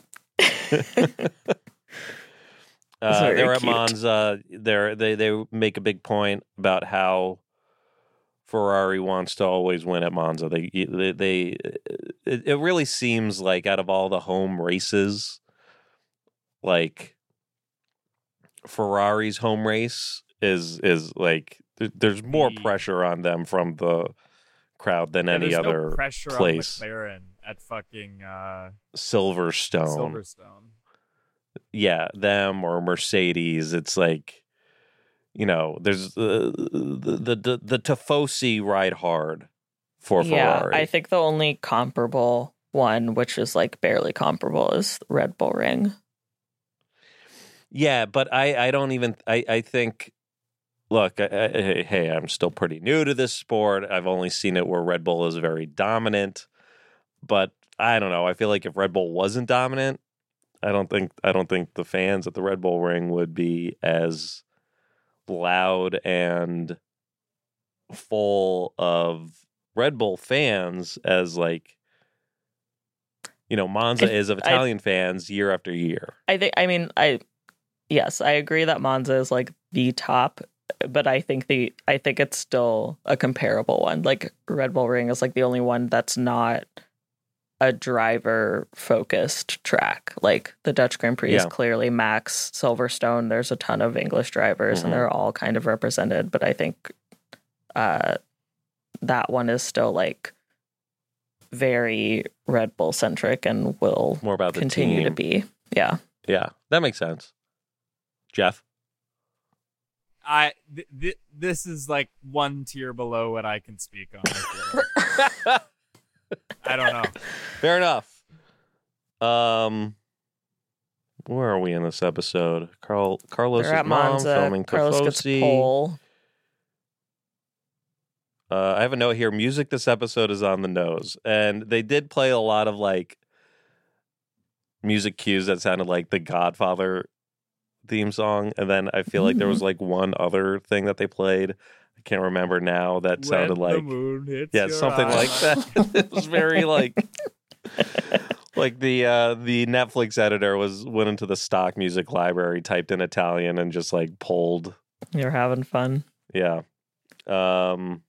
Uh, very they're at cute. Monza. They're, they they make a big point about how Ferrari wants to always win at Monza. They they, they it, it really seems like out of all the home races, like Ferrari's home race is is like there- there's more The- pressure on them from the crowd than Yeah, any there's other no pressure place. on McLaren at fucking uh, Silverstone. Silverstone. Yeah, them or Mercedes. It's like, you know, there's uh, the the the, the Tifosi ride hard for Yeah, Ferrari. I think the only comparable one, which is like barely comparable, is Red Bull Ring. Yeah, but I I don't even I I think. Look, I, I, hey, hey, I'm still pretty new to this sport. I've only seen it where Red Bull is very dominant, but I don't know. I feel like if Red Bull wasn't dominant, I don't think I don't think the fans at the Red Bull Ring would be as loud and full of Red Bull fans as like, you know, Monza I- is of I- Italian fans year after year. I think, I mean, I, yes, I agree that Monza is like the top, but I think the, I think it's still a comparable one. Like Red Bull Ring is like the only one that's not a driver focused track. Like the Dutch Grand Prix is Yeah. clearly Max, Silverstone. There's a ton of English drivers Mhm. and they're all kind of represented, but I think uh, that one is still like very Red Bull centric and will More about the continue team. to be. Yeah. Yeah, that makes sense. Jeff? I th- th- this is like one tier below what I can speak on. I feel like. I don't know. Fair enough. Um, where are we in this episode? Carl Carlos' They're at mom Monza. filming Carlos gets Tifosi. pole. Uh, I have a note here. Music this episode is on the nose, and they did play a lot of like music cues that sounded like the Godfather theme song, and then I feel like there was like one other thing that they played. I can't remember now. That sounded When the like moon hits yeah, your something like eye. that. It was very like like the uh, the Netflix editor was went into the stock music library, typed in Italian, and just like pulled. You're having fun. Yeah. Um.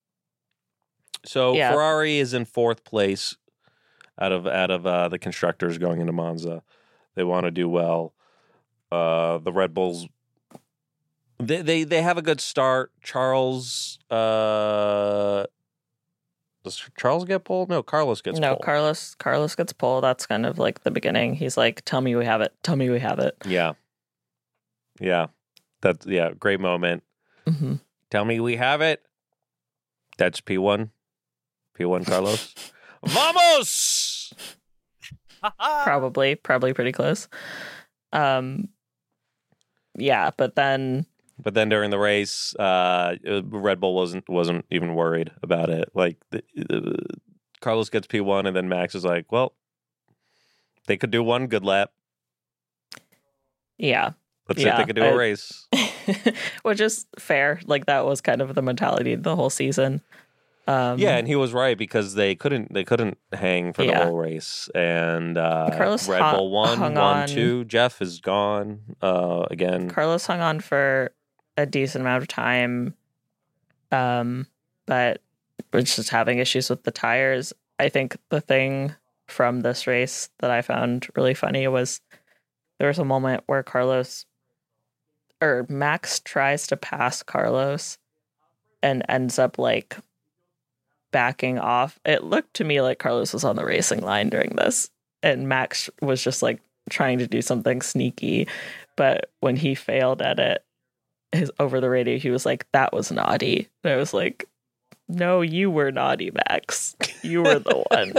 So Yeah. Ferrari is in fourth place out of out of uh, the constructors going into Monza. They want to do well. Uh, the Red Bulls, they, they they have a good start. Charles, uh, does Charles get pulled? No, Carlos gets no, pulled. Carlos Carlos gets pulled. That's kind of like the beginning. He's like, "Tell me we have it. Tell me we have it." Yeah, yeah, that's yeah, great moment. Mm-hmm. Tell me we have it. That's P one, P one Carlos. Vamos. Probably, probably pretty close. Um, yeah, but then, But then during the race, uh, Red Bull wasn't wasn't even worried about it. Like the, the, Carlos gets P one, and then Max is like, "Well, they could do one good lap. yeah, Let's see Yeah, if they could do I- a race." which is fair. Like that was kind of the mentality the whole season. Um, Yeah, and he was right because they couldn't they couldn't hang for the Yeah. whole race, and uh, Carlos Red hu- Bull won, hung one on- two. Jeff is gone uh, again. Carlos hung on for a decent amount of time, um, but was just having issues with the tires. I think the thing from this race that I found really funny was there was a moment where Carlos or Max tries to pass Carlos and ends up like backing off. It looked to me like Carlos was on the racing line during this, and Max was just like trying to do something sneaky. But when he failed at it, his over the radio, he was like, "That was naughty." And I was like, "No, you were naughty, Max. You were the one."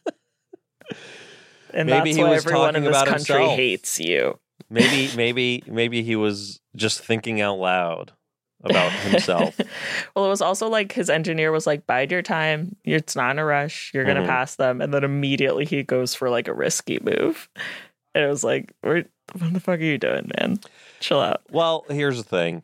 And Maybe that's he why was everyone in talking this about country himself. hates you. Maybe maybe maybe he was just thinking out loud about himself. Well, it was also like his engineer was like, "Bide your time. It's not in a rush. You're gonna Mhm. pass them." And then immediately he goes for like a risky move. And it was like, "What what the fuck are you doing, man? Chill out." Well, here's the thing.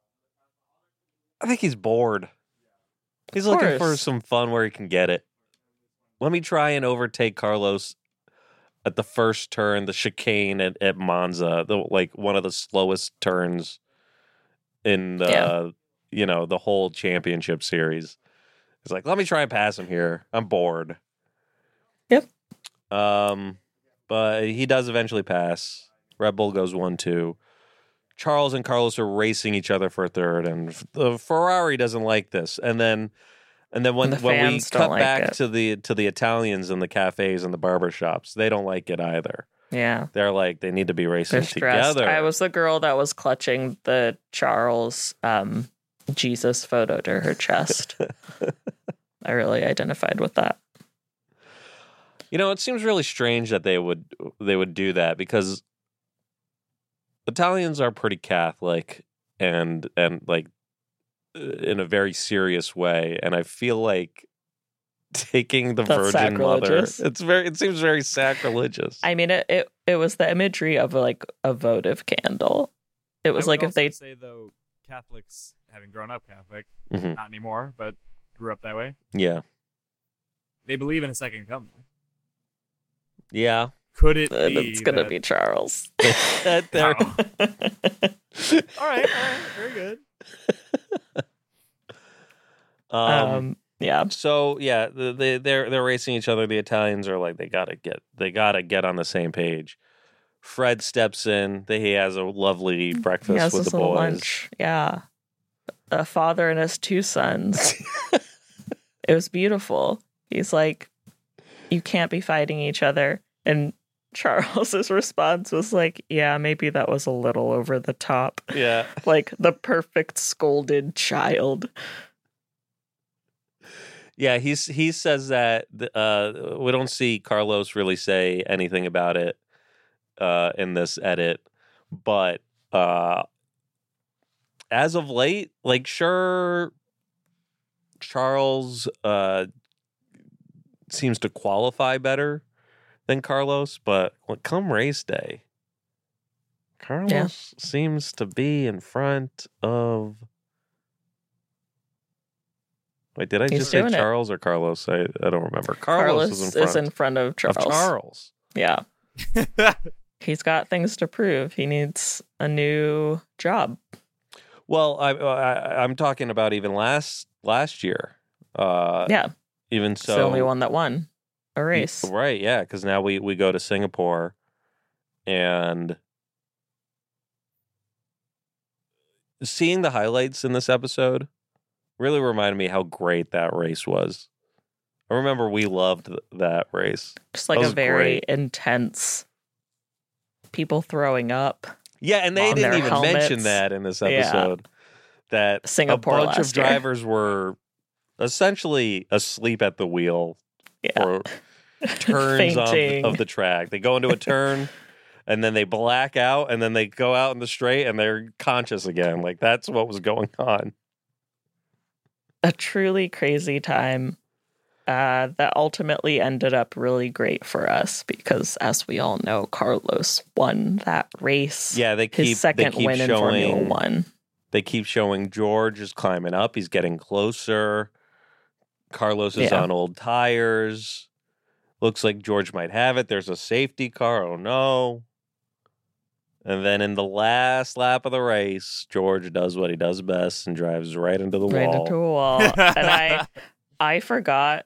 I think he's bored. He's Of looking for course. some fun where he can get it. Let me try and overtake Carlos at the first turn, the chicane at, at Monza, the like one of the slowest turns in the Yeah. you know the whole championship series. He's like, let me try and pass him here. I'm bored. Yep. Um, but he does eventually pass. Red Bull goes one two. Charles and Carlos are racing each other for a third, and the Ferrari doesn't like this. And then, and then when And the when we fans don't cut like back it. to the to the Italians and the cafes and the barber shops, they don't like it either. Yeah. They're like they need to be racing They're stressed. together. I was the girl that was clutching the Charles um, Jesus photo to her chest. I really identified with that. You know, it seems really strange that they would they would do that because Italians are pretty Catholic and and like uh, in a very serious way, and I feel like taking the That's Virgin Mother, sacrilegious. it's very it seems very sacrilegious. I mean, it, it, it was the imagery of like a votive candle. It was I would like if also they say though, Catholics, having grown up Catholic, Mhm. not anymore, but grew up that way, Yeah, they believe in a second coming. yeah. Could it and be? it's gonna that- be Charles. That they're- Oh. all right, all right, very good. um, um, yeah, So yeah, the- they they're they're racing each other. The Italians are like they gotta get they gotta get on the same page. Fred steps in. He has a lovely breakfast he has with this the little boys. lunch. Yeah, a father and his two sons. It was beautiful. He's like, "You can't be fighting each other," and Charles's response was like, "Yeah, maybe that was a little over the top." Yeah, Like the perfect scolded child. yeah. He's he says that uh, we don't see Carlos really say anything about it uh, in this edit, but uh, as of late, like sure, Charles uh, seems to qualify better than Carlos, but when come race day, Carlos seems to be in front of. Wait, did I He's just say doing it. Charles or Carlos? I, I don't remember. Carlos, Carlos is in front is in front of Charles. of Charles. Yeah. He's got things to prove. He needs a new job. Well, I, I I'm talking about even last last year. Uh, Yeah. even It's so, the only one that won a race. Right, yeah, because now we, we go to Singapore And seeing the highlights in this episode really reminded me how great that race was. I remember we loved th- that race. Just like That a was very great. intense, people throwing up. Yeah, and they on didn't their even helmets. mention that in this Yeah. episode. That Singapore a bunch of last year. drivers were essentially asleep at the wheel Yeah. for turns on, Fainting. of the track. They go into a turn and then they black out and then they go out in the straight and they're conscious again. Like that's what was going on. A truly crazy time uh, that ultimately ended up really great for us because, as we all know, Carlos won that race. Yeah, they keep his second they keep win in showing, Formula One. They keep showing George is climbing up. He's getting closer. Carlos is Yeah. on old tires. Looks like George might have it. There's a safety car. Oh no. And then in the last lap of the race, George does what he does best and drives right into the Right wall. into a wall. And I, I forgot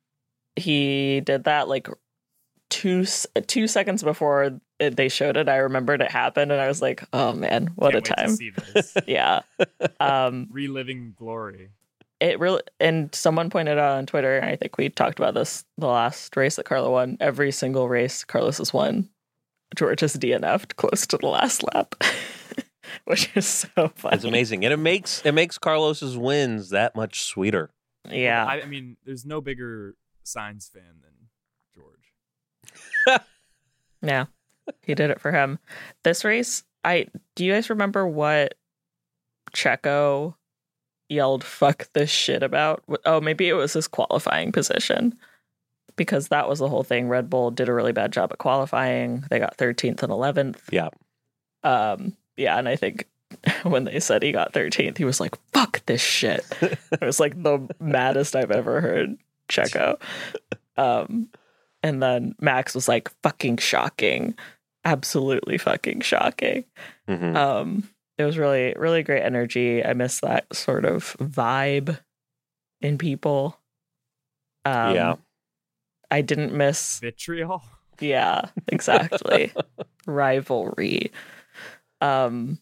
he did that like two s- two seconds before it, they showed it. I remembered it happened, and I was like, "Oh man, what Can't a wait to time!" see this. Yeah. Um, Reliving glory. it really, and someone pointed out on Twitter, and I think we talked about this the last race that Carlo won. Every single race Carlos has won, George has D N F'd close to the last lap, which is so funny. It's amazing. And it makes it makes Carlos's wins that much sweeter. Yeah. I, I mean, there's no bigger Sainz fan than George. Yeah, he did it for him. This race, I do you guys remember what Checo yelled "fuck this shit" about? Oh, maybe it was his qualifying position, because that was the whole thing. Red Bull did a really bad job at qualifying. They got thirteenth and eleventh. Yeah. Um, yeah, and I think when they said he got thirteenth, he was like, "Fuck this shit." It was like the maddest I've ever heard Checo. Um, and then Max was like, "Fucking shocking, absolutely fucking shocking." Mhm. Um, it was really, really great energy. I miss that sort of vibe in people. Um, Yeah. I didn't miss. Vitriol. Yeah, exactly. Rivalry. Um,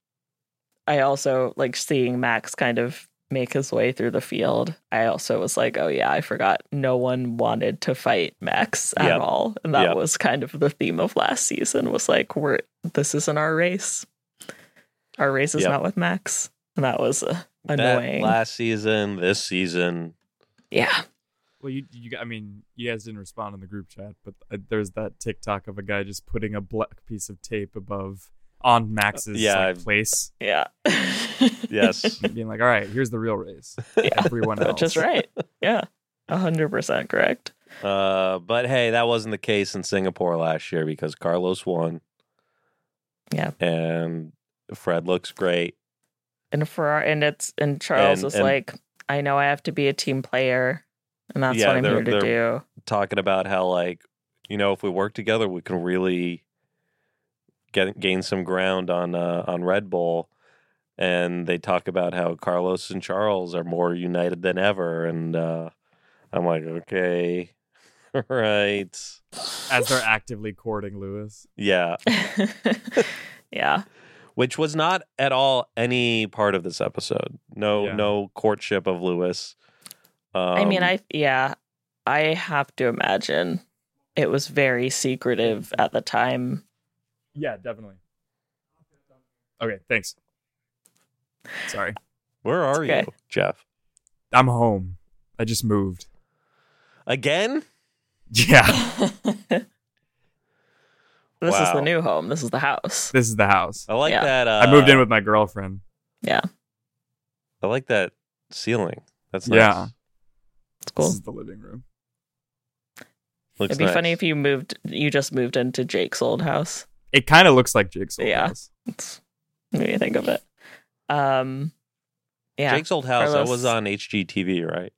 I also like seeing Max kind of make his way through the field. I also was like, oh yeah, I forgot no one wanted to fight Max at Yep. all. And that Yep. was kind of the theme of last season, was like, we're this isn't our race. Our race is Yep. not with Max. And that was uh, That annoying. last season, this season. yeah. Well, you, you, I mean, you guys didn't respond in the group chat, but uh, there's that TikTok of a guy just putting a black piece of tape above on Max's Yeah, like, I've- place, Yeah. Yes. being like, "All right, here's the real race." Yeah. Everyone else, Which is right. Yeah. A hundred percent correct. Uh, but hey, that wasn't the case in Singapore last year because Carlos won. Yeah. And Fred looks great. And Ferrari, and it's and Charles And- was and- like, I know I have to be a team player, and that's Yeah, what I'm they're- here to they're- do. Talking about how, like, you know, if we work together, we can really get gain some ground on uh, on Red Bull. And they talk about how Carlos and Charles are more united than ever. And uh, I'm like, okay, right. as they're actively courting Lewis. Yeah. Yeah. Which was not at all any part of this episode. No, Yeah. no courtship of Lewis. Um, I mean, I yeah, I have to imagine it was very secretive at the time. Yeah, definitely. Okay, thanks. Sorry, where are okay. you, Jeff? I'm home. I just moved. Again? Yeah, This is Wow. the new home. This is the house. this is the house. I like Yeah. that. Uh, I moved in with my girlfriend. Yeah. I like that ceiling. That's nice. Yeah, It's cool. this is the living room. Looks It'd be nice. funny if you moved you just moved into Jake's old house. It kind of looks like Jake's old Yeah. house. It's when you think of it. Um yeah. Jake's old house. Carlos- That was on H G T V, right?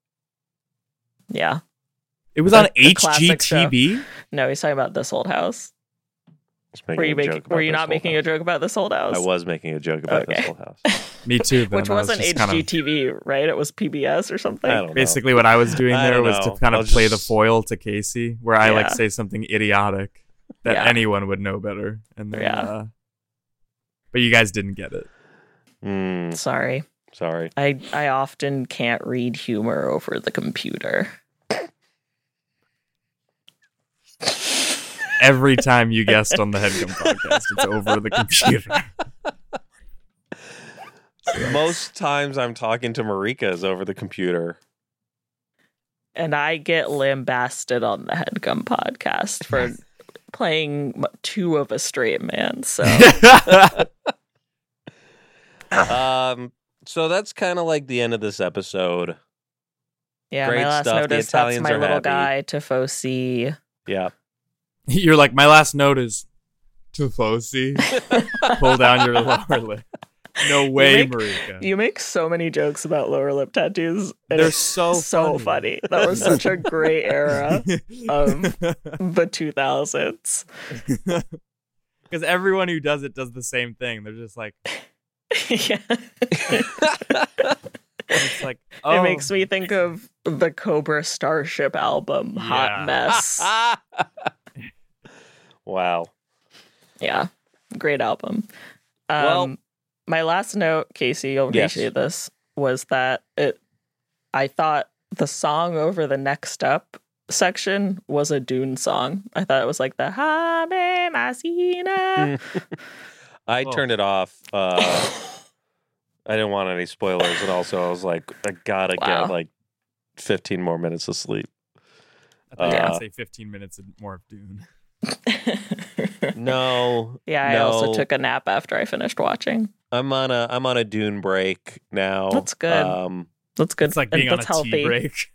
Yeah. It was The- on the classic show. H G T V. No, he's talking about this old house. Just making Were you a making joke about were you this not old making house. a joke about this old house? I was making a joke about this Okay. whole house. Me too. Then Which I was wasn't just H kind G of- T V, right? It was P B S or something. I don't know. Basically, what I was doing I there don't was know. to kind I'll of play the just- foil to Casey, where I like Yeah. say something idiotic. that Yeah. anyone would know better. And then, Yeah. uh, but you guys didn't get it. Mm, Sorry. sorry. I, I often can't read humor over the computer. Every time you guest on the Headgum podcast, it's over the computer. Most times I'm talking to Marika is over the computer. And I get lambasted on the Headgum podcast for playing two of a straight man. So Um, so that's kind of like the end of this episode. yeah, Great my last stuff. The notice, that's Italians my are little happy. guy, Tifosi. Yeah. You're like, my last note is Tifosi. Pull down your lower lip. No way, make- Marika. You make so many jokes about lower lip tattoos. And They're it's so so funny. funny. That was such a great era of the two thousands. Because everyone who does it does the same thing. They're just like, Yeah. it's like, oh, It makes me think of the Cobra Starship album, Hot Yeah. Mess. Wow. Yeah, great album. Um, Well- my last note, Casey, you'll Yes. appreciate this, was that it. I thought the song over the next up section was a Dune song. I thought it was like the Ha Me Masina. I Oh. turned it off. Uh, I didn't want any spoilers, and also I was like, I gotta Wow. get like fifteen more minutes of sleep. I thought you were Uh, gonna say fifteen minutes and more of Dune. No, Yeah, I no. also took a nap after I finished watching. I'm on a I'm on a Dune break now. That's good. Um, That's good. It's like and being on a that's tea healthy. break.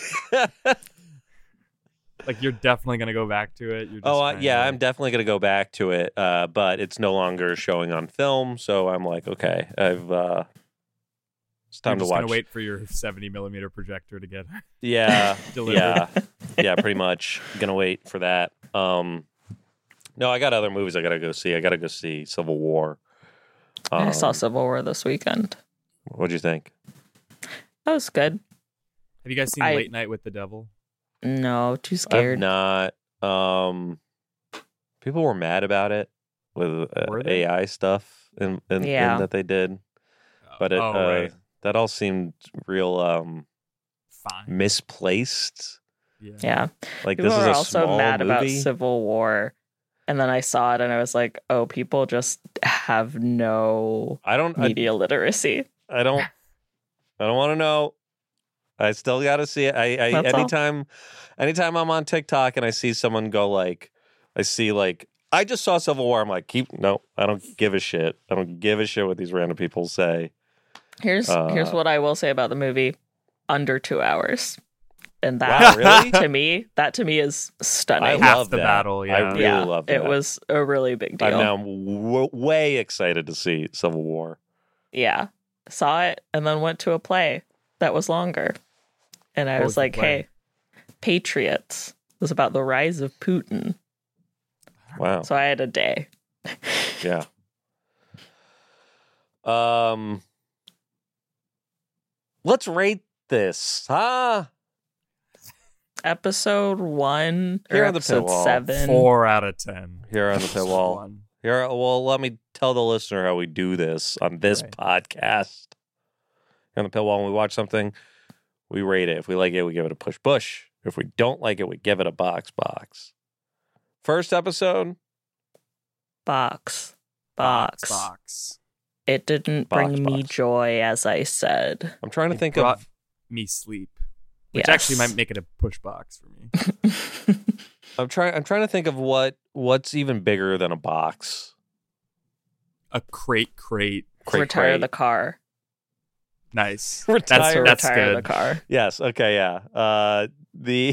Like, you're definitely gonna go back to it. You're just oh uh, kinda yeah, like- I'm definitely gonna go back to it. Uh, but it's no longer showing on film, so I'm like, okay, I've uh, it's You're time to just watch. gonna wait for your seventy millimeter projector to get Yeah, delivered. yeah, yeah. Pretty much gonna wait for that. Um, no, I got other movies I gotta go see. I gotta go see Civil War. I saw Um, Civil War this weekend. What'd you think? That was good. Have you guys seen I- Late Night with the Devil? No, too I've scared. not. Um, people were mad about it with uh, Were they? A I stuff in, in, in Yeah. that they did, but it, oh, uh, right. that all seemed real um, Fine. misplaced. Yeah. Yeah. Like People this is were a also small mad about movie. Civil War. And then I saw it and I was like, oh, people just have no I don't. I, media literacy. I don't. I don't want to know. I still got to see it. I, I That's all. anytime, anytime I'm on TikTok and I see someone go like, I see like, I just saw Civil War. I'm like, keep no. I don't give a shit. I don't give a shit what these random people say. Here's Uh, here's what I will say about the movie. Under two hours. And Wow, that really? to me, that to me is I stunning. Half love the that. battle, I yeah. really yeah, love that. it was a really big deal. I'm now w- way excited to see Civil War. Yeah. Saw it and then went to a play that was longer. And I What was, was the like, play? hey, Patriots. It was about the rise of Putin. Wow. So I had a day. Yeah. Um. Let's rate this, huh? Episode one or Here on the episode Pit Wall. seven. Four out of ten. Here on the pit wall. One. Here, well, let me tell the listener how we do this on this Right. podcast. On the pit wall, when we watch something, we rate it. If we like it, we give it a push push. If we don't like it, we give it a box box. First episode, Box. Box. Box. It didn't Box, bring me box. joy, as I said. I'm trying to It think brought of. me sleep, which Yes. actually might make it a push box for me. I'm trying. I'm trying to think of what what's even bigger than a box. A crate, crate. Crate, retire crate. the car. Nice. Retire- That's To that's retire good. the car. Yes. Okay. Yeah. Uh, the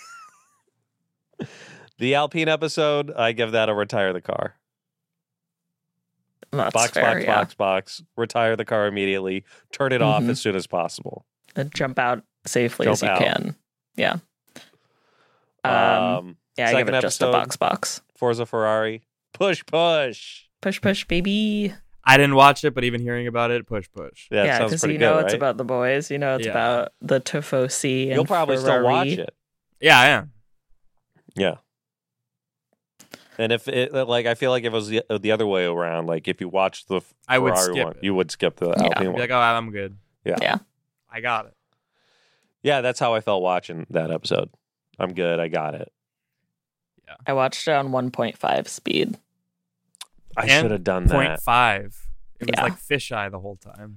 the Alpine episode, I give that a retire the car. That's box, fair, box, yeah. box, box. Retire the car immediately. Turn it off Mhm. as soon as possible. And jump out safely Jump as you out. can. Yeah. Um, Um, yeah, I give second it just a episode. box box. Forza Ferrari. Push, push. Push, push, baby. I didn't watch it, but even hearing about it, push, push. Yeah, it Yeah, sounds because pretty you good, know right? it's about the boys. You know it's Yeah. about the Tifosi and You'll probably still watch Ferrari. it. Yeah, I am. Yeah. And if it like, I feel like if it was the, the other way around, like if you watched the Ferrari I would skip one, it. you would skip the Yeah. Alpine Be one. like, oh, I'm good. Yeah. Yeah. I got it. Yeah, that's how I felt watching that episode. I'm good. I got it. I watched it on one point five speed. I And should have done Point that. five. It was Yeah. like fisheye the whole time.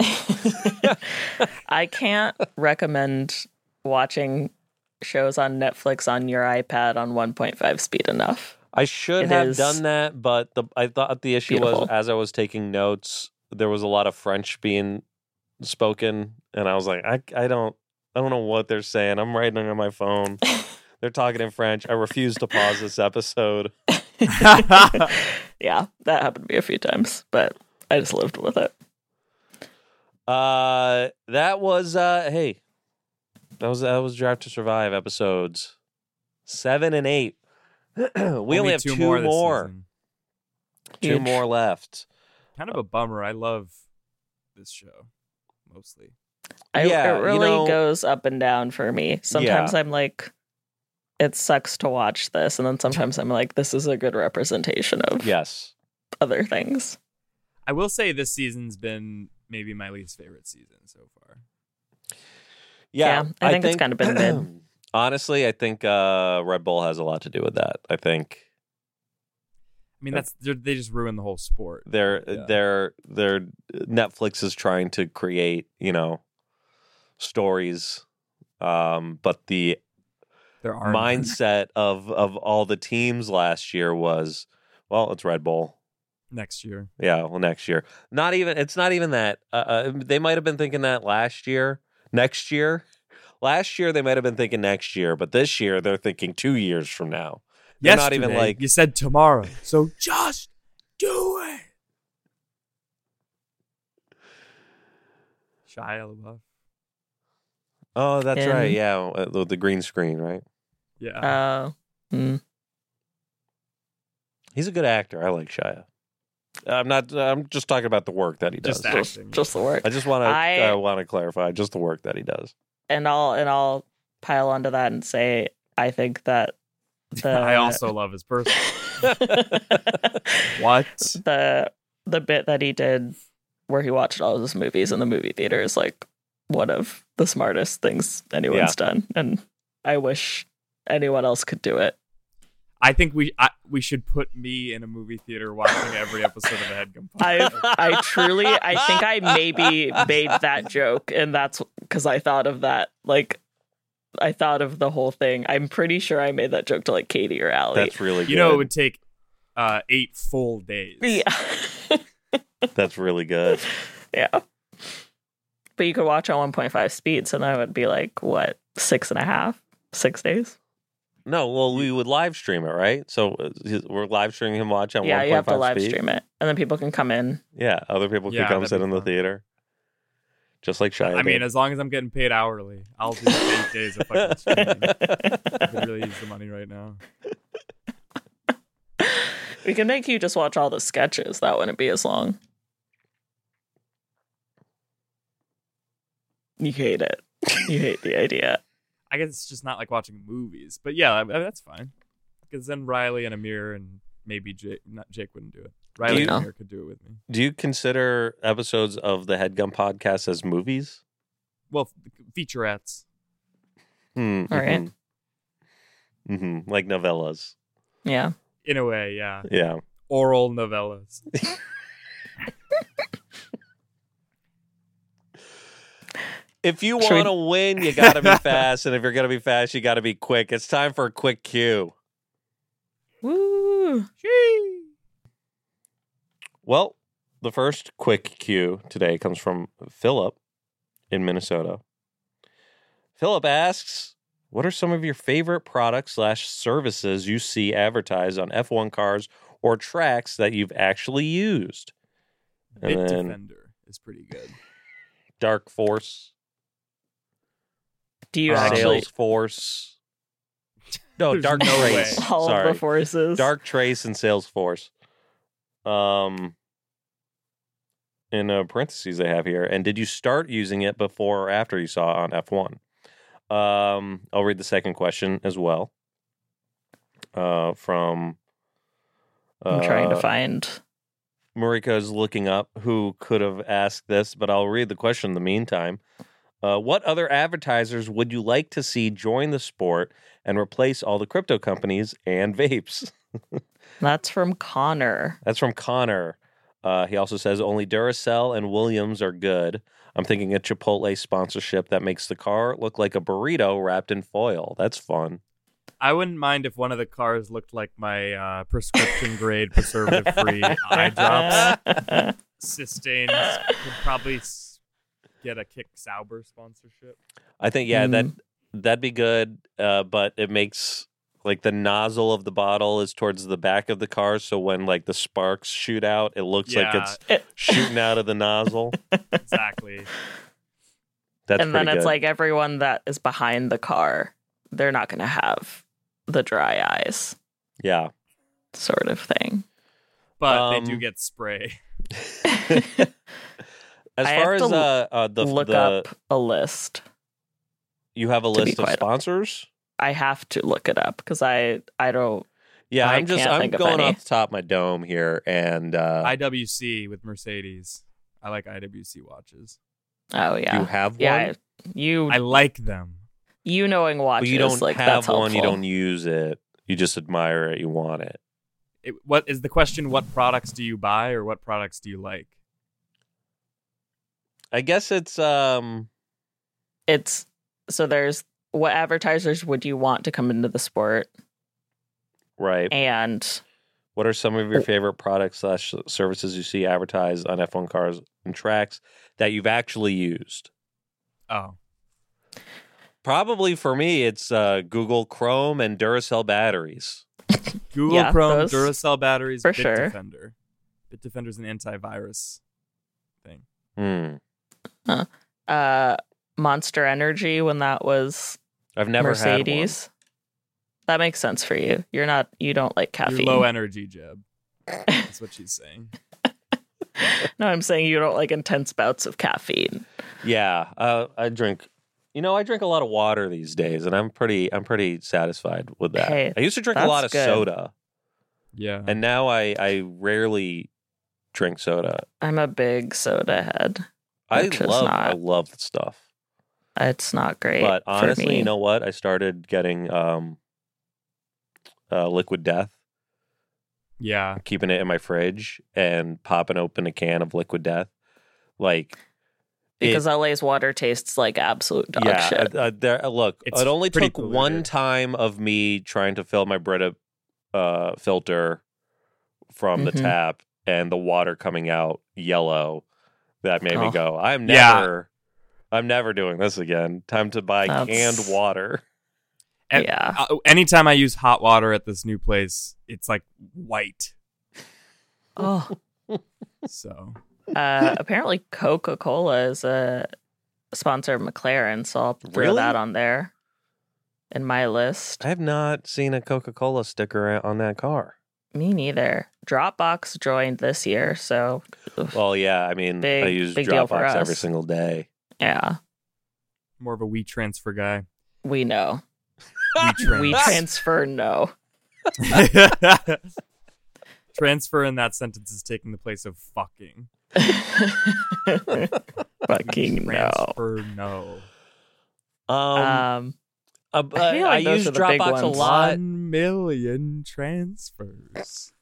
I can't recommend watching shows on Netflix on your iPad on one point five speed enough. I should It have is done that, but the I thought the issue was beautiful. as I was taking notes, there was a lot of French being spoken, and I was like, I I don't I don't know what they're saying. I'm writing on my phone. They're talking in French. I refuse to pause this episode. Yeah, that happened to me a few times, but I just lived with it. Uh, that was uh, hey, that was that was Drive to Survive episodes seven and eight. we only, have two, more. this season. Two Huge. more left. Kind of a bummer. I love this show mostly. I, Yeah, it you really know- goes up and down for me. Sometimes I'm like, it sucks to watch this, and then sometimes I'm like, this is a good representation of Yes. other things. I will say this season's been maybe my least favorite season so far. Yeah, Yeah, I think it's kind of been mid. Honestly, I think uh, Red Bull has a lot to do with that. I think I mean, that's they're- they just ruined the whole sport. they're Yeah. they're they're Netflix is trying to create, you know, stories, um, but the There are mindset of of all the teams last year was, well, it's Red Bull. next year. Yeah, well, next year. Not even. It's not even that. Uh, uh, they might have been thinking that last year. Next year, last year they might have been thinking next year, but this year they're thinking two years from now. They're not even Yesterday, like you said tomorrow, so just do it. Shia LaBeouf. Oh, that's in- right. Yeah, uh, the, the green screen, right? Yeah. Uh, mm. He's a good actor. I like Shia. I'm not. I'm just talking about the work that he does. Just just, acting. just the work. I just want to. I- I, want to clarify just the work that he does. and I'll and I'll pile onto that and say I think that the I also love his person. What? the the bit that he did where he watched all of his movies in the movie theater is like one of the smartest things anyone's done, and I wish anyone else could do it. I think we I, we should put me in a movie theater watching every episode of the Headgum I podcast. I truly I think I maybe made that joke, and that's because I thought of that. Like I thought of the whole thing. I'm pretty sure I made that joke to like Katie or Allie. That's really good. You know, it would take uh, eight full days. Yeah. That's really good. Yeah. But you could watch on one point five speed, so that would be like, what, six and a half? Six days? No, well, we would live stream it, right? So uh, his- we're live streaming him watch on Yeah, one you have point to five live speed. stream it. And then people can come in. Yeah, other people can Yeah, come that'd sit be in the fun. theater, just like Shia. I mean, did. as long as I'm getting paid hourly, I'll do eight days of fucking streaming. I could really use the money right now. We can make you just watch all the sketches. That wouldn't be as long. You hate it. You hate the idea. I guess it's just not like watching movies, but yeah, I- I- that's fine. Because then Riley and Amir and maybe Jake, not Jake wouldn't do it. Riley you- and Amir could do it with me. Do you consider episodes of the Headgum podcast as movies? Well, f- featurettes. Hmm. All right. hmm Like novellas. Yeah. In a way, yeah. Yeah. Oral novellas. If you Should we- want to win, you got to be fast, and if you're going to be fast, you got to be quick. It's time for a quick cue. Woo. Well, the first quick cue today comes from Philip in Minnesota. Philip asks, what are some of your favorite products slash services you see advertised on F one cars or tracks that you've actually used? And Bit then Defender is pretty good. Dark Force, Do you Uh, actually Salesforce. No, There's Dark no Trace. way. all Sorry. of the forces? Dark Trace and Salesforce. Um, in uh, parentheses they have here. And did you start using it before or after you saw it on F one? Um, I'll read the second question as well. Uh, from I'm trying to Uh, find. Marika is looking up who could have asked this, but I'll read the question in the meantime. Uh, what other advertisers would you like to see join the sport and replace all the crypto companies and vapes? That's from Connor. That's from Connor. Uh, he also says only Duracell and Williams are good. I'm thinking a Chipotle sponsorship that makes the car look like a burrito wrapped in foil. That's fun. I wouldn't mind if one of the cars looked like my uh, prescription grade preservative free eye drops. Systanes could probably s- get a Kick Sauber sponsorship. I think, yeah, Mm. that, that'd be good, uh, but it makes, like, the nozzle of the bottle is towards the back of the car, so when, like, the sparks shoot out, it looks like Yeah. it's shooting out of the nozzle. Exactly. That's And then pretty it's good. like everyone that is behind the car, they're not going to have the dry eyes Yeah. sort of thing. But Um, they do get spray. As I far have as to uh, uh, the, Look the up a list. you have a to be list of quite- sponsors? I have to look it up because I I don't. Yeah, I I'm just can't I'm think of going any. off the top of my dome here, and uh, I W C with Mercedes. I like I W C watches. Oh yeah, you have one. yeah. You I like them. you knowing But watches you don't like have that's one. You helpful. don't use it. You just admire it. You want it. It, what is the question? What products do you buy, or what products do you like? I guess it's um. It's so there's what advertisers would you want to come into the sport, Right. and What are some of your favorite products slash services you see advertised on F one cars and tracks that you've actually used? Oh, Probably for me, it's uh, Google Chrome and Duracell batteries. Google Yeah, Chrome, those- Duracell batteries, for sure. Bitdefender. Bitdefender's an antivirus thing. Hmm. uh, Monster Energy when that was I've never Mercedes. That makes sense for you. You're not. You don't like You're caffeine. low energy, Jeb. That's what she's saying. No, I'm saying you don't like intense bouts of caffeine. had one. Yeah, uh, I drink. You know, I drink a lot of water these days, and I'm pretty. I'm pretty satisfied with that. Hey, I used to drink a that's lot of good. soda, Yeah. and now I I rarely drink soda. I'm a big soda head. I Which is love not- I love the stuff. It's not great. But for honestly, me. you know what? I started getting um, uh, Liquid Death, yeah. keeping it in my fridge, and popping open a can of Liquid Death. Like, because it, L A's water tastes like absolute dog yeah, shit. uh, uh, there. uh, Look, It's it only pretty took one polluted. time of me trying to fill my Brita uh, filter from the Mhm. tap, and the water coming out yellow. That made me Oh. go, I'm Yeah. never, I'm never doing this again. Time to buy That's- canned water. And- Yeah. Uh, anytime I use hot water at this new place, it's like white. Oh, So uh, apparently Coca Cola is a sponsor of McLaren, so I'll throw Really? that on there in my list. I have not seen a Coca-Cola sticker on that car. Me neither. Dropbox joined this year, so Well, yeah, I mean, Big- I use big deal for Dropbox every us. single day. yeah, more of a we transfer guy. we know. We trans. We transfer no. Transfer in that sentence is taking the place of fucking. Fucking no. Transfer no. Um, Um, uh, I I, feel like I those use are the big Dropbox a ones. lot. One million transfers.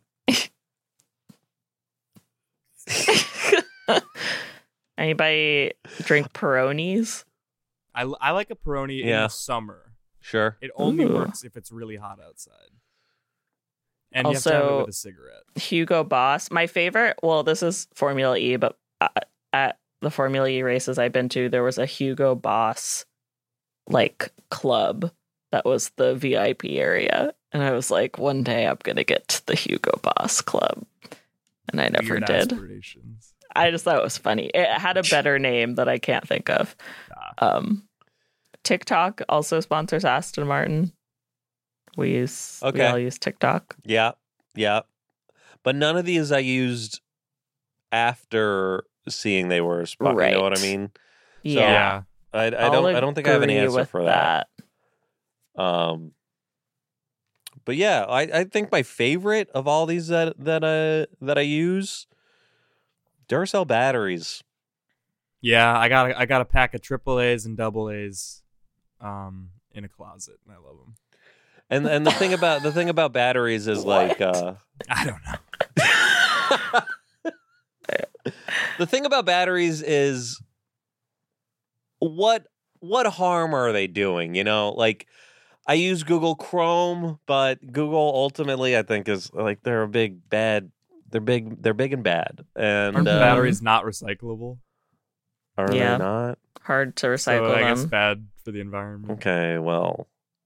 anybody drink Peronis? I, I like a Peroni in Yeah. the summer. Sure. It only Ooh. works if it's really hot outside. And you have to have it Also- with a cigarette. Hugo Boss. My favorite, well, this is Formula E, but uh, at the Formula E races I've been to, there was a Hugo Boss like club that was the V I P area. And I was like, one day I'm going to get to the Hugo Boss club. And I never Weird did. aspirations. I just thought it was funny. It had a better name that I can't think of. Ah. Um, TikTok also sponsors Aston Martin. We use, we Okay. all use TikTok. Yeah. Yeah. But none of these I used after seeing they were a spot. You know what I Right. mean? Yeah. I, I I'll don't. I don't think I have an agree answer with for that. Um. but yeah, I, I think my favorite of all these that that I that I use, Duracell batteries. Yeah, I got I got a pack of triple A's and double A's, um, in a closet, and I love them. And and the thing about the thing about batteries is like uh, I don't know. the thing about batteries is what what harm are they doing? You know, like I use Google Chrome, but Google ultimately I think is like they're a big bad. They're big. They're big and bad. And Aren't the uh, batteries not recyclable? are Yeah. they not? Hard to recycle So I them. guess bad for the environment. Okay, well,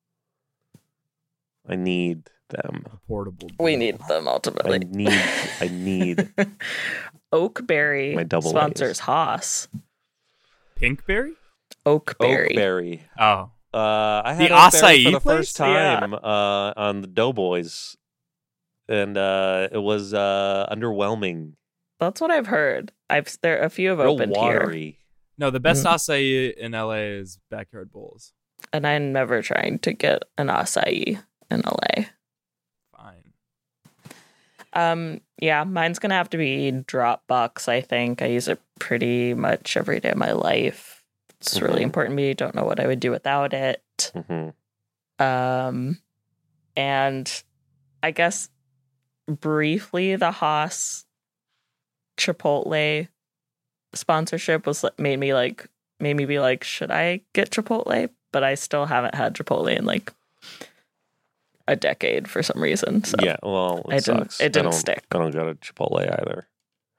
I need them. A portable. We deal. need them I ultimately. need. I need. Oakberry My double sponsors A's. Haas. Pinkberry. Oakberry. Oakberry. Oh, Uh, I had The Oakberry acai for the place? first time uh, on the Doughboys, and uh, it was uh, underwhelming. That's what I've heard. I've there a few have Real opened here, watery. no, the best Mm. acai in L A is Backyard Bowls. and I'm never trying to get an acai in L A. Fine. Um, yeah, mine's gonna have to be Dropbox. I think I use it pretty much every day of my life. It's really Mhm. important to me. Don't know what I would do without it. hmm Um, and I guess briefly the Haas Chipotle sponsorship was made me like made me be like, should I get Chipotle? But I still haven't had Chipotle in like a decade for some reason. So Yeah, well, it I didn't- sucks. it didn't I don't, stick. I don't go to Chipotle either.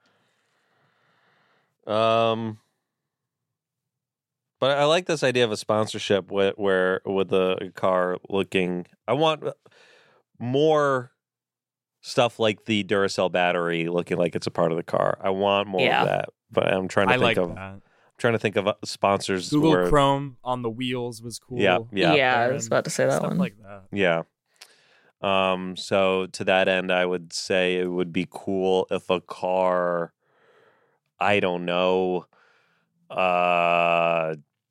Um, but I like this idea of a sponsorship where, where with the car looking. I want more stuff like the Duracell battery looking like it's a part of the car. I want more Yeah. of that. But I'm trying to I think like of that. trying to think of uh, sponsors. Google where, Chrome on the wheels was cool. Yeah, yeah, yeah, I was about to say that Stuff one. like that. Yeah. Um, so to that end, I would say it would be cool if a car, I don't know, uh,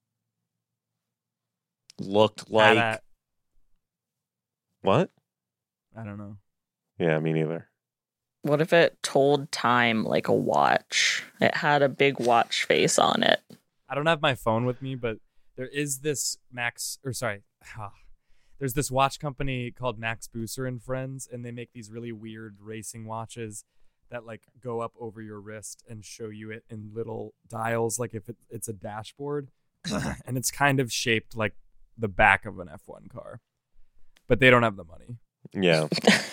looked like Had a- what? I don't know. Yeah, me neither. What if it told time like a watch? It had a big watch face on it. I don't have my phone with me, but there is this Max, or sorry, ah, there's this watch company called Max Booser and Friends, and they make these really weird racing watches that like go up over your wrist and show you it in little dials, like if it, it's a dashboard, and it's kind of shaped like the back of an F one car, but they don't have the money. Yeah.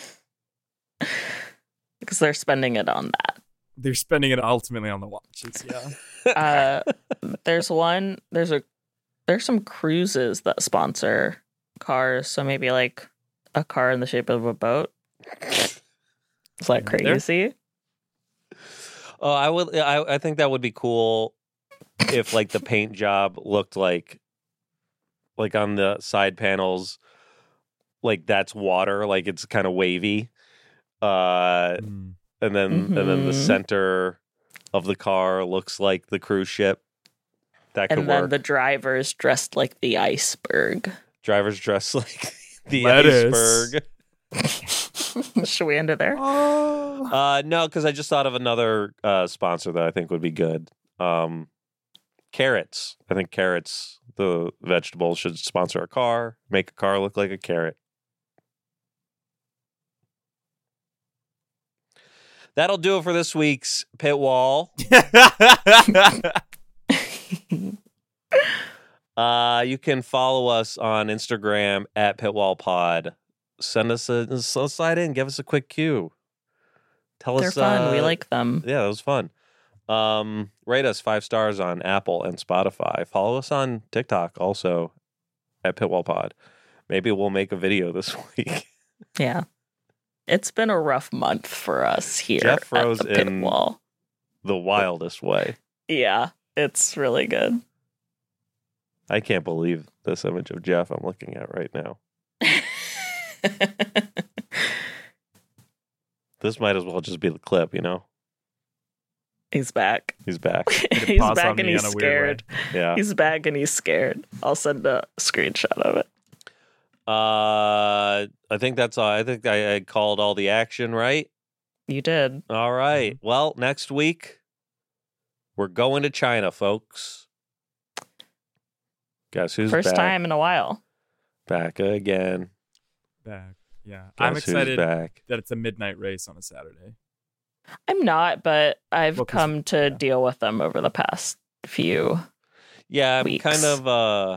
Because they're spending it on that. They're spending it ultimately on the watches. Yeah. Uh, there's one. There's a. There's some cruises that sponsor cars. So maybe like a car in the shape of a boat. Is that There? crazy? Oh, I would. I, I think that would be cool if like the paint job looked like, like on the side panels, like that's water, like it's kind of wavy. Uh, Mm. and then and then the Mhm. center of the car looks like the cruise ship. That could And then work. the driver's dressed like the iceberg. Driver's dressed like the Lettuce. iceberg. Should we end it there? Oh. Uh, no, because I just thought of another uh, sponsor that I think would be good. Um, carrots. I think carrots, the vegetable, should sponsor a car. Make a car look like a carrot. That'll do it for this week's Pit Wall. Uh, you can follow us on Instagram at PitwallPod. Send us a slide in. Give us a quick cue. Tell They're us. fun. we uh, like them. Yeah, that was fun. Um, rate us five stars on Apple and Spotify. Follow us on TikTok also at PitwallPod. Maybe we'll make a video this week. Yeah. It's been a rough month for us here Jeff at froze the Pit in- Wall. The wildest way. Yeah, it's really good. I can't believe this image of Jeff I'm looking at right now. This might as well just be the clip, you know? He's back. He's back. He's pause back on and me he's in a weird way. scared. Yeah. He's back and he's scared. I'll send a screenshot of it. Uh, I think that's all. I think I, I called all the action, right? You did. All right. Well, next week, we're going to China, folks. Guess who's First back? time in a while. Back again. Back. Yeah. Guess I'm who's excited back? that it's a midnight race on a Saturday. I'm not, but I've Well, 'cause- come to yeah. deal with them over the past few. Yeah, I'm Weeks. kind of. Uh,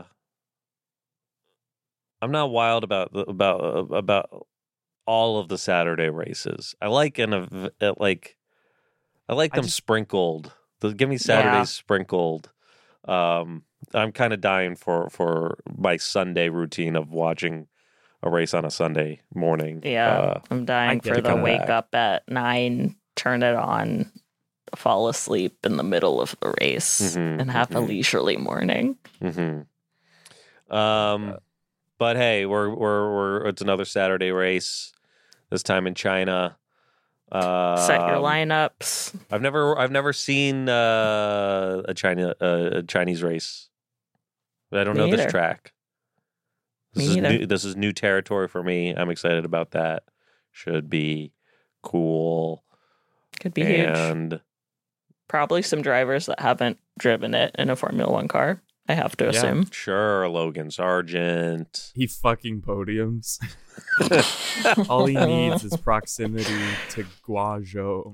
I'm not wild about the- about uh, about all of the Saturday races. I like an ev- uh, like. I like I them just- sprinkled. The, give me Saturdays Yeah. sprinkled. Um, I'm kind of dying for for my Sunday routine of watching a race on a Sunday morning. Yeah, Uh, I'm dying get for it. the Come wake back. up at nine, turn it on, fall asleep in the middle of the race, Mhm, and have a mhm. leisurely morning. Mm-hmm. Um, but hey, we're we're we're it's another Saturday race. This time in China. Uh, Set your lineups. I've never I've never seen uh, a China uh, a Chinese race. But I don't Me know this neither. track. This Me is neither. new, this is new territory for me. I'm excited about that. Should be cool. Could be huge. and Probably some drivers that haven't driven it in a Formula One car. I have to Yeah. assume. sure, Logan Sargent. He fucking podiums. All he needs is proximity to Guazhou.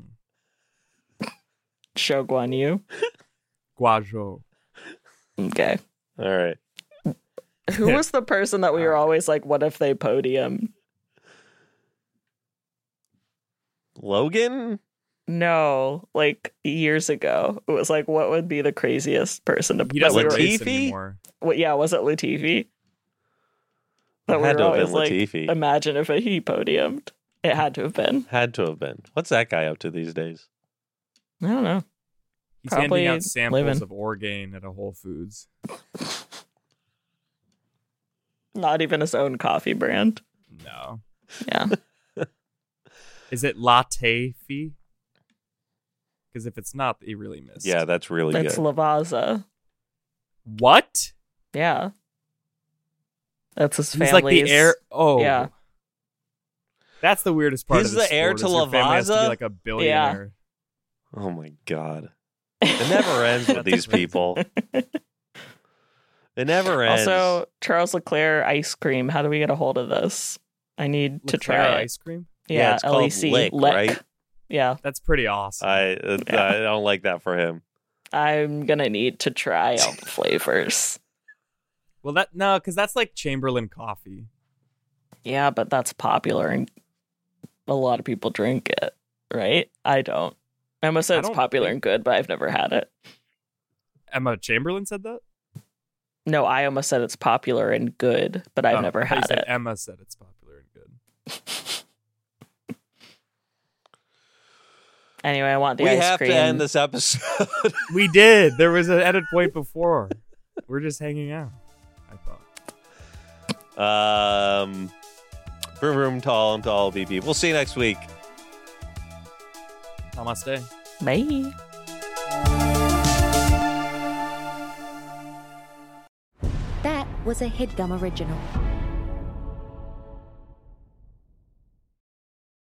Show Guan Yu. Guazhou. Okay. All right. Who was the person that we were always like, what if they podium? Logan? No, like years ago. It was like, what would be the craziest person to He that we doesn't were- race Latifi? anymore. What, yeah, was it Latifi? That we Had were to have always been like, Latifi. imagine if he podiumed. It had to have been. Had to have been. What's that guy up to these days? I don't know. He's Probably handing out samples living. of Orgain at a Whole Foods. Not even his own coffee brand. No. Yeah. Is it Latte Fee? Because if it's not, he really missed. Yeah, that's really It's good. Lavazza. What? Yeah. That's his He's family's. like the heir. Oh. Yeah. That's the weirdest part He's of this the heir sport, to is your family has to be Lavazza? like a billionaire. Oh my god. It never ends with these people. It never ends. Also, Charles Leclerc ice cream. How do we get a hold of this? I need to Leclerc try it. ice cream? yeah, Yeah, it's L E called C. Lick, Lick. right? Yeah, That's pretty awesome. I uh, Yeah. I don't like that for him. I'm gonna need to try all the flavors. well, that no, because that's like Chamberlain coffee. Yeah, but that's popular and a lot of people drink it, right? I don't. I almost said I it's don't popular think- and good, but I've never had it. Emma Chamberlain said that? No, I almost said it's popular and good, but I've Oh, never I thought you had said it. Emma said it's popular and good. Anyway, I want the we ice have cream. to end this episode. We did. There was an edit point before. We're just hanging out, I thought. um, vroom vroom tall and tall B B. We'll see you next week. Namaste. Bye. That was a HeadGum original.